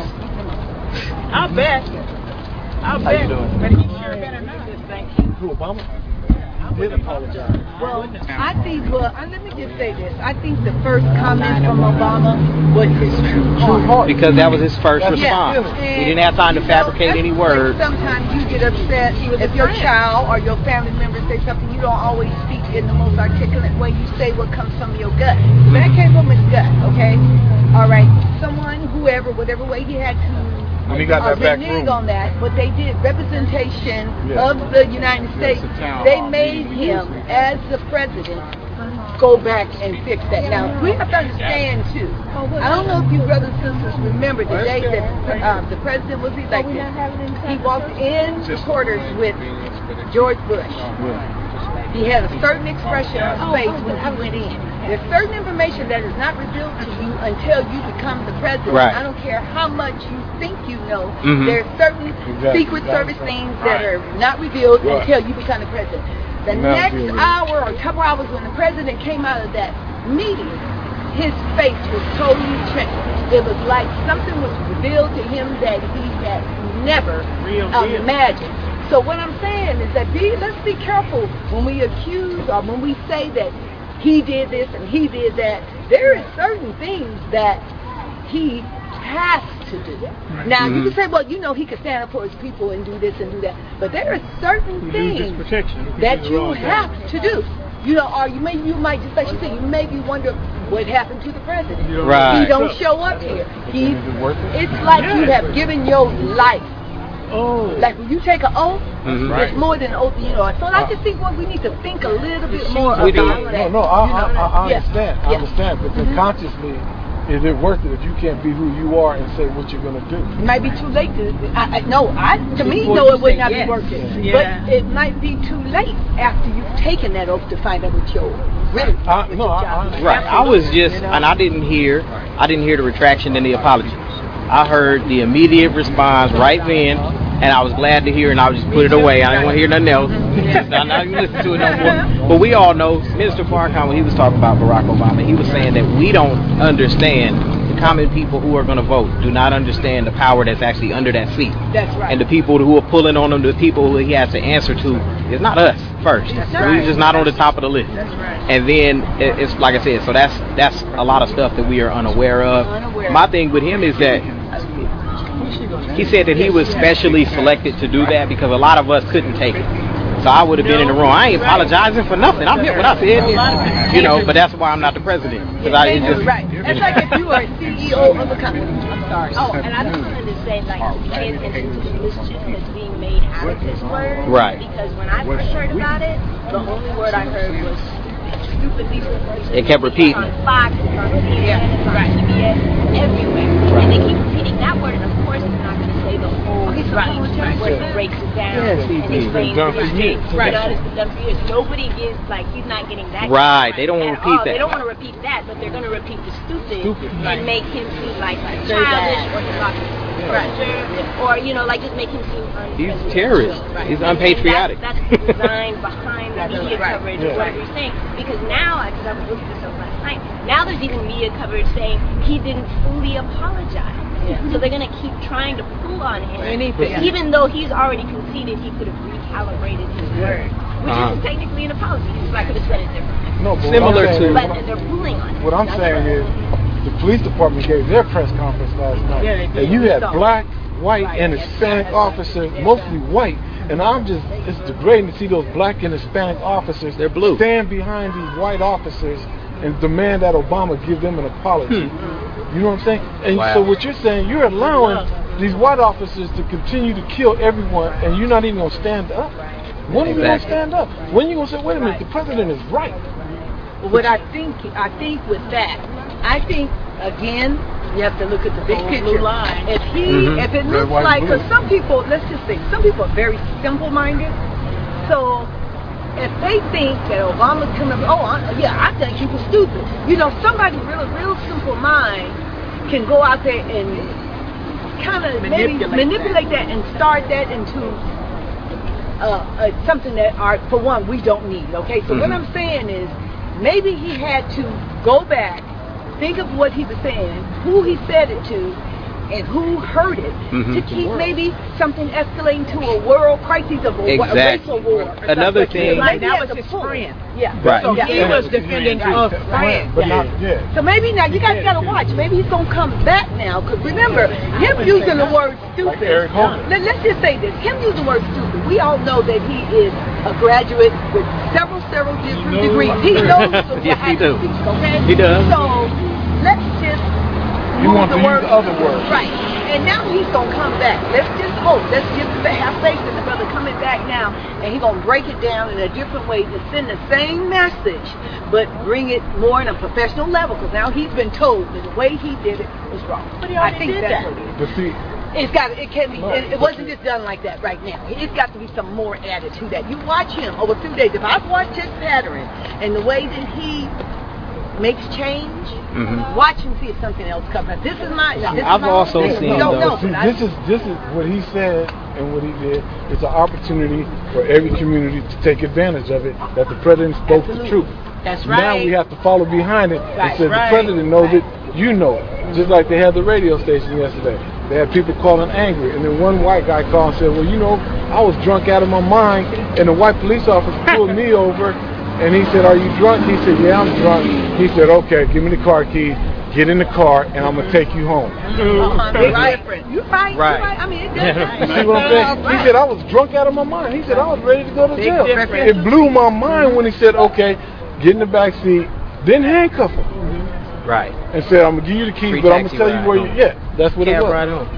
I bet. I bet. you doing? But he sure better not. Thank you. Who, Obama? He did apologize. Well, I think, well, uh, let me just say this. I think the first comment from Obama was his true heart. Because that was his first Yeah. response. And, He didn't have time to you know, fabricate that's any like words. Sometimes you get upset if your child or your family member say something, you don't always speak in the most articulate way. You say what comes from your gut. That came from his gut, okay? All right. Someone, whoever, whatever way he had to When he got uh, that back renege room. on that, but they did representation Yeah. of the United States. it's a town They hall made meeting. We him, usually- as the president, go back and fix that. Now, we have to understand, too. I don't know if you brothers and sisters remember the day that uh, the president was elected. He walked in the quarters with George Bush. He had a certain expression on his face when he went in. There's certain information that is not revealed to you until you become the president. Right. I don't care how much you think you know. Mm-hmm. There's certain Exactly. Secret Service things that are not revealed Right. until you become the president. The Now next deal with it. hour or couple hours when the president came out of that meeting, his face was totally changed. It was like something was revealed to him that he had never Real deal. imagined. So what I'm saying is that be, let's be careful when we accuse or when we say that he did this and he did that. There are certain things that he has to do. Now Mhm. you can say, well, you know, he could stand up for his people and do this and do that, but there are certain You lose things his protection if you that do the you wrong thing. have to do. You know, or you may you might just like you said, you maybe wonder what happened to the president. You don't Right. He don't show up here. He, Is it worth it? it's like you have given your life. Oh. Like when you take an oath, Mhm. Right. it's more than an oath, you know. So I just think what we need to think a little bit more We about do. that. No, no, I, you know? I, I, I Yeah. understand. I Yeah. understand. But then consciously, is it worth it if you can't be who you are and say what you're going to do? It might be too late to. I, I, no, I to me, Before no, you it would say not yes. be worth it. Yeah. But it might be too late after you've taken that oath to find out what your really. I, what no, your I, job I is. Right. I was just, You know? and I didn't hear, I didn't hear the retraction and the apology. I heard the immediate response right then, and I was glad to hear, and I just put it away. I didn't want to hear nothing else. I'm not even listening to it no more. But we all know, Minister Farrakhan, when he was talking about Barack Obama, he was saying that we don't understand, the common people who are going to vote do not understand the power that's actually under that seat. That's right. And the people who are pulling on him, the people who he has to answer to, is not us first. That's We're right. just not on the top of the list. That's right. And then it- it's like I said, so that's that's a lot of stuff that we are unaware of. Unaware. My thing with him is that he said that he was specially selected to do that because a lot of us couldn't take it. So I would have been in the room. I ain't apologizing for nothing. I'm here what I said. You know, but that's why I'm not the president. Because I it just right. It's like if you were a C E O of a company. I'm sorry. Oh, and I just wanted to say, like, pay attention to the mischief that's being made out of this word. Right. Because when I first heard about it, the only word I heard was stupid. These are It kept repeating. It's on Fox, it's on C N N, it's on P B S, everywhere. And they keep repeating that word, and of course it's not going to say the whole speech where he breaks it down Yeah, and it's been explains done the for history. years. Right. It's been done for years. Nobody gives, like, he's not getting that. Right. They don't at repeat all. that. They don't want to repeat that, but they're going to repeat the stupid, Stupid. and make him seem like Say childish that. or derogatory, or you know, like just make him seem he's unpresidential. terrorist. Right. He's And unpatriotic. That's, that's designed behind the That's media right. coverage Yeah. of whatever you're saying. Because now, because I was looking at this up last night, now there's even media coverage saying he didn't fully apologize. Yeah. So they're going to keep trying to pull on him, Anything. even though he's already conceded he could have recalibrated his word, which Uh-huh. isn't technically an apology. He I could have said it differently. No, but Similar what I'm saying to- is- But they're pulling on him. What I'm That's saying what- is, the police department gave their press conference last night, Yeah, they did. and you had So- black, white, Right. and Hispanic officers, mostly white, and I'm just, it's degrading to see those black and Hispanic officers They're blue. stand behind these white officers and demand that Obama give them an apology. You know what I'm saying? And Wow. so what you're saying, you're allowing these white officers to continue to kill everyone, and you're not even going to stand up. When are you going to Exactly. stand up? When are you going to say, wait a minute, the president is right? What I think, I think with that, I think again, you have to look at the big picture. If he, Mhm. if it Red, looks white, like, blue. because some people, let's just say, some people are very simple-minded. So if they think that Obama's coming up, oh, I, yeah, I think he was stupid. You know, somebody real, real simple mind can go out there and kind of maybe Manipulate manipulate that. and start that into uh, uh, something that are, for one, we don't need. Okay, so what Mhm. I'm saying is, maybe he had to go back, think of what he was saying, who he said it to, and who heard it, Mhm. to keep maybe something escalating to a world crisis of a, wa- a Exactly. racial war. Another But thing- maybe That at was the his pull. friend. Yeah. Right. So Yeah. he was defending a friend. But not, yeah. So maybe now you guys gotta watch. Maybe he's gonna come back now. Cause remember, him using the word stupid. Like Eric Holder. Let, let's just say this: him using the word stupid. We all know that he is a graduate with several, several different degrees. He knows what Yes, he has to do. speak, okay? He does. So let's just You use want the to word use other words. right. And now he's gonna come back. Let's just hope. Let's just have faith in the brother coming back now, and he's gonna break it down in a different way to send the same message, but bring it more in a professional level. Because now he's been told that the way he did it was wrong. But he I already think did that's that. what it is. But see, It's got. It can't be. It, it wasn't just done like that right now. It's got to be some more added to that. You watch him over two days. If I've watched his pattern and the way that he makes change, mm-hmm. watch and see if something else comes up. This is my. This I've is my also thing. seen. We don't know. See, this is this is what he said and what he did. It's an opportunity for every community to take advantage of it. That the president spoke Absolutely. the truth. That's right. Now we have to follow behind it. Right. And say Right. the president knows Right. it. You know it. Just like they had the radio station yesterday. They had people calling angry, and then one white guy called and said, "Well, you know, I was drunk out of my mind," and the white police officer pulled me over, and he said, "Are you drunk?" He said, "Yeah, I'm drunk." He said, "Okay, give me the car keys. Get in the car, and I'm gonna take you home." Uh-huh. Big right. difference. You're right. Right. You're right. I mean, it does. You see what I'm saying? He said, "I was drunk out of my mind." He said, "I was ready to go to Big jail." difference. It blew my mind when he said, "Okay, get in the back seat, then handcuff him." Right. And said, "I'm gonna give you the keys, Free but I'm taxi gonna tell you ride where you." home. Yeah, that's what Cab it was. ride home.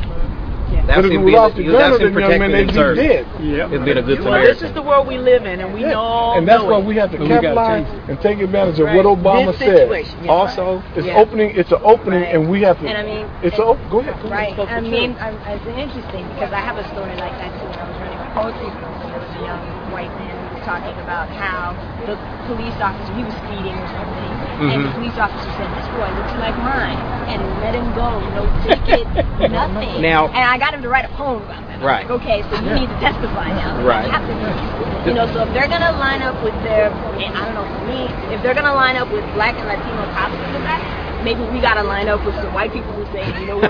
But That's if it him was being, off the that's gun, him then young man, protecting they'd and be serving. dead. Yeah. It's been a good Well, Samaritan. this is the world we live in, and we Yeah. know. And that's know why it. we have to But we gotta capitalize change and take advantage of Right. what Obama This said. situation. Yeah. Also, It's Yeah. opening. It's an opening, Right. and we have to. And I mean, it's an op- Go ahead. Go Right. ahead. I mean, I, it's interesting because I have a story like that too. When I was running my poetry school, there was a young white man who was talking about how the police officer, he was speeding or something, and the Mhm. police officer said, "This boy looks like mine," and let him go, no ticket, nothing. Now- and I got him to write a poem about that. Right. Like, okay, so you need to testify now. Right. You have to, you know, so if they're gonna line up with their, and I don't know, for me, if they're gonna line up with black and Latino cops in the back, maybe we gotta line up with some white people who say, you know what?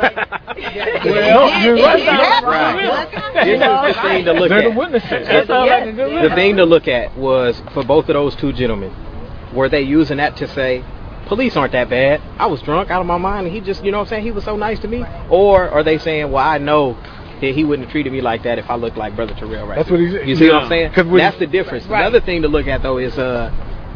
Well, you're right. Right. This is the thing to look They're the at. witnesses. That's all I can do. The thing to look at was for both of those two gentlemen, were they using that to say, police aren't that bad, I was drunk out of my mind and he just, you know what I'm saying, he was so nice to me? Or are they saying, well, I know that he wouldn't have treated me like that if I looked like Brother Terrell right That's now. what he said. You see Yeah. what I'm saying? 'Cause when- That's the difference. Right. Another thing to look at though is uh,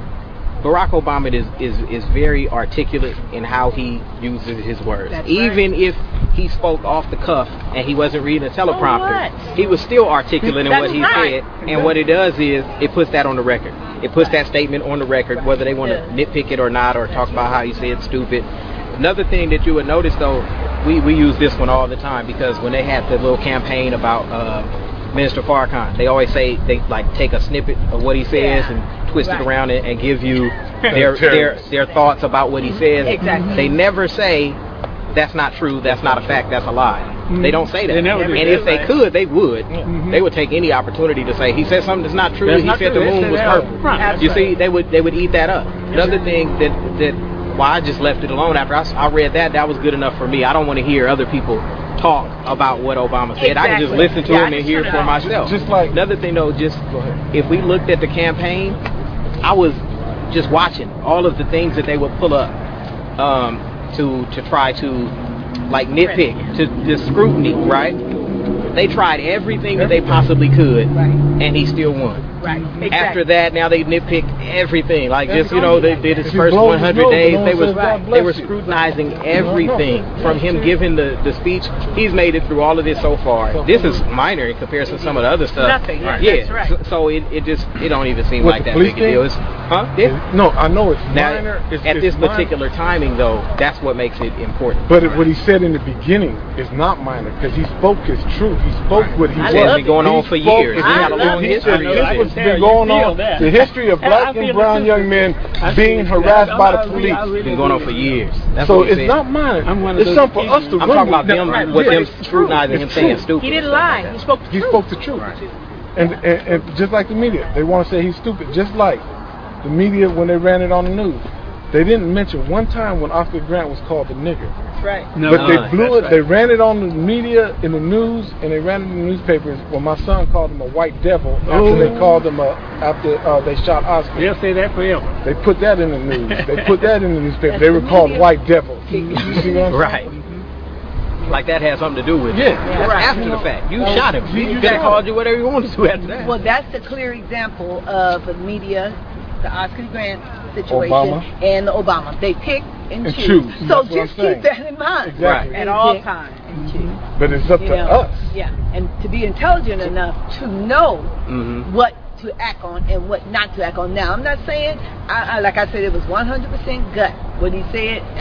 Barack Obama is, is, is very articulate in how he uses his words. That's Even if he spoke off the cuff and he wasn't reading a teleprompter, what? he was still articulate in That's what he right. said. And what it does is it puts that on the record. It puts that statement on the record, whether they want to nitpick it or not, or talk about how he said stupid. Another thing that you would notice though, we, we use this one all the time because when they had the little campaign about uh, Minister Farrakhan, they always say they like take a snippet of what he says Yeah. and twist Right. it around and, and give you their, their Terrorists. their thoughts about what he says. Exactly. They never say that's not true, that's not a fact, that's a lie. Mhm. They don't say that. They never do. And if they Right. could, they would. Mhm. They would take any opportunity to say he said something that's not true. That's he not said true. the They moon said was that. purple. Right. You see, they would they would eat that up. Another thing that that why I just left it alone after I, s- I read that, that was good enough for me. I don't want to hear other people talk about what Obama said. I can just Exactly. listen to Yeah, I him and just hear turn it for on. myself. Just like- Another thing though, just Go ahead. if we looked at the campaign, I was just watching all of the things that they would pull up um, to to try to like nitpick, to the scrutiny, right? They tried everything that they possibly could, Right. and he still won. Right. Exactly. After that, now they nitpicked everything. Like just, you know, they did his If he first blows one hundred his nose, days. no They one was says, "God they bless were you." scrutinizing everything from him giving the, the speech. He's made it through all of this so far. This is minor in comparison to some of the other stuff. Nothing, right. Yeah. That's right. So, so it, it just it don't even seem What, like the that police big a deal. thing? It's, huh? Yeah. No, I know it's Now, minor. It's, at it's this minor. particular timing, though, that's what makes it important. But it, what he said in the beginning is not minor because he spoke his truth. He spoke what he I was. love been going He on for spoke- years. He He had a had long history. I know, This I has can tell been you going feel on. that. The history of I black feel and it brown too. young men I being feel it. harassed I- by I- the I really- police. I really It's been going on for years. That's So what we it's said. not minor. I'm one of It's those something for us to people. I'm run talking about with. them, Now, with yeah, them it's scrutinizing him, It's saying true. stupid. He didn't and stuff lie. like He that. spoke the He truth. spoke the truth. And, and, and just like the media, they want to say he's stupid. Just like the media when they ran it on the news. They didn't mention one time when Oscar Grant was called a nigger. That's right. No, But they no, blew it. that's They right. ran it on the media, in the news, and they ran it in the newspapers. When my son called him a white devil after Oh. they called him a after uh, they shot Oscar. They'll say that forever. They put that in the news. They put that in the newspaper. That's They were the called media. white devils. You see what I'm Right. saying? Like that had something to do with it. Yeah. That's Right. after the fact. You Uh, shot him. you You shot could have him. called you whatever you wanted to after that. Well, that's the clear example of the media, the Oscar Grant situation, Obama. and the Obama. They pick and, And choose. choose. So That's what just I'm saying. keep that in mind. Exactly. At At all all times. And choose. But it's up You to know, us. Yeah, and to be intelligent enough to know Mm-hmm. what to act on and what not to act on. Now, I'm not saying, I, I, like I said, it was one hundred percent gut. What he said, that's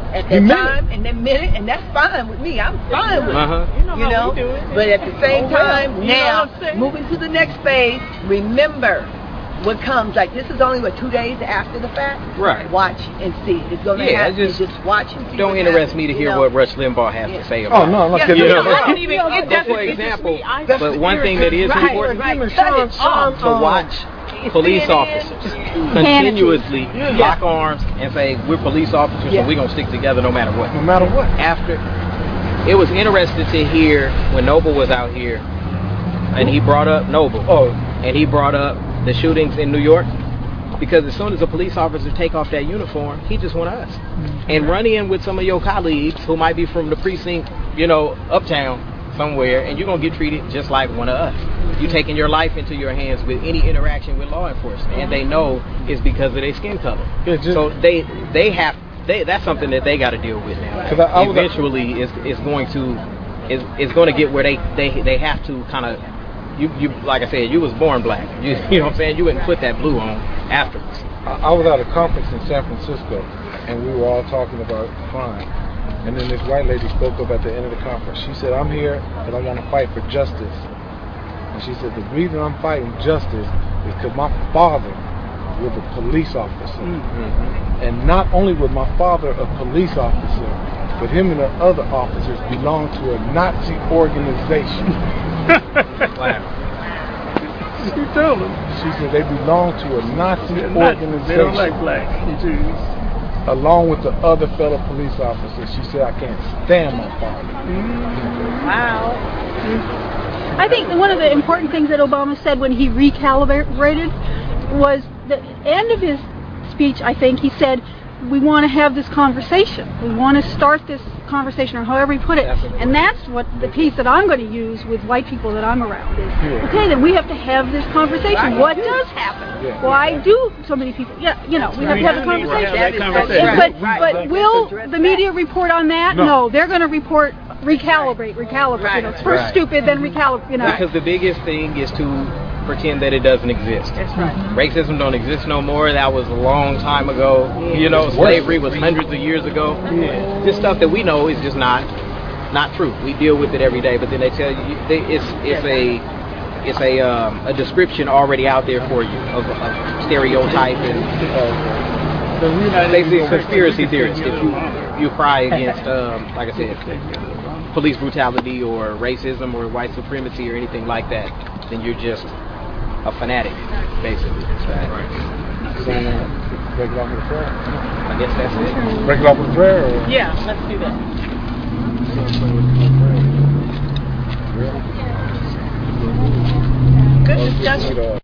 at He that meant time and that minute, and that's fine with me. I'm fine with Uh-huh. it. You know, but at the same Oh, well, time, you know now what I'm saying? moving to the next phase. Remember what comes. Like this is only what two days after the fact. Right. Watch and see. It's gonna Yeah, happen. just- Just, watch and see. Don't what interest happens, me to you hear know? what Rush Limbaugh has Yeah. to say Oh about no, it. like Yeah, you yeah, know, yeah. I don't even, it But doesn't, for it's just example, me. I- but one thing that is Right, important right. Him and Cut Sean, it Sean, off. to um, watch police C N N. officers continuously lock arms and say we're police officers Yeah. and we're gonna stick together no matter what. no matter what. After it was interesting to hear when Noble was out here and he brought up Noble. Oh, And he brought up the shootings in New York because as soon as a police officer take off that uniform, he just want us and run in with some of your colleagues who might be from the precinct, you know, uptown somewhere, and you're gonna get treated just like one of us. You taking your life into your hands with any interaction with law enforcement, and they know it's because of their skin color. Yeah, just- So they they have they that's something that they got to deal with now. 'Cause I- I was- Eventually, it's it's going to it's, it's going to get where they they they have to kind of. You, you, like I said, you was born black. You, you know what I'm saying? You wouldn't put that blue on afterwards. I, I was at a conference in San Francisco, and we were all talking about crime. And then this white lady spoke up at the end of the conference. She said, "I'm here because I want to fight for justice." And she said, "The reason I'm fighting justice is because my father was a police officer, Mm-hmm. and not only was my father a police officer, but him and the other officers belonged to a Nazi organization." Wow. You told them. She said they belong to a Nazi They're not- organization. They don't like black. Along with the other fellow police officers. She said, "I can't stand my father." Wow. I think that one of the important things that Obama said when he recalibrated was the end of his speech. I think he said, we want to have this conversation. We want to start this conversation, or however he put it. And that's what the piece that I'm going to use with white people that I'm around is, okay, then we have to have this conversation. What does happen? Yeah. Why do so many people, yeah, you know, we have to have a conversation. That conversation. And- But, but will the media report on that? No. No, they're going to report, recalibrate, recalibrate. You know, first Right. stupid, then recalibrate, you know. Because the biggest thing is to pretend that it doesn't exist. That's right. Racism don't exist no more. That was a long time ago. You know, slavery was hundreds of years ago. This stuff that we know is just not not true. We deal with it every day, but then they tell you they, it's it's a it's a um, a description already out there for you of a stereotype and basically conspiracy theorists. If you you cry against um, like I said, police brutality or racism or white supremacy or anything like that, then you're just a fanatic, basically. So, uh, break it off with a prayer. I guess that's it. Break it off with a prayer? Or? Yeah, let's do that. Good discussion. Uh,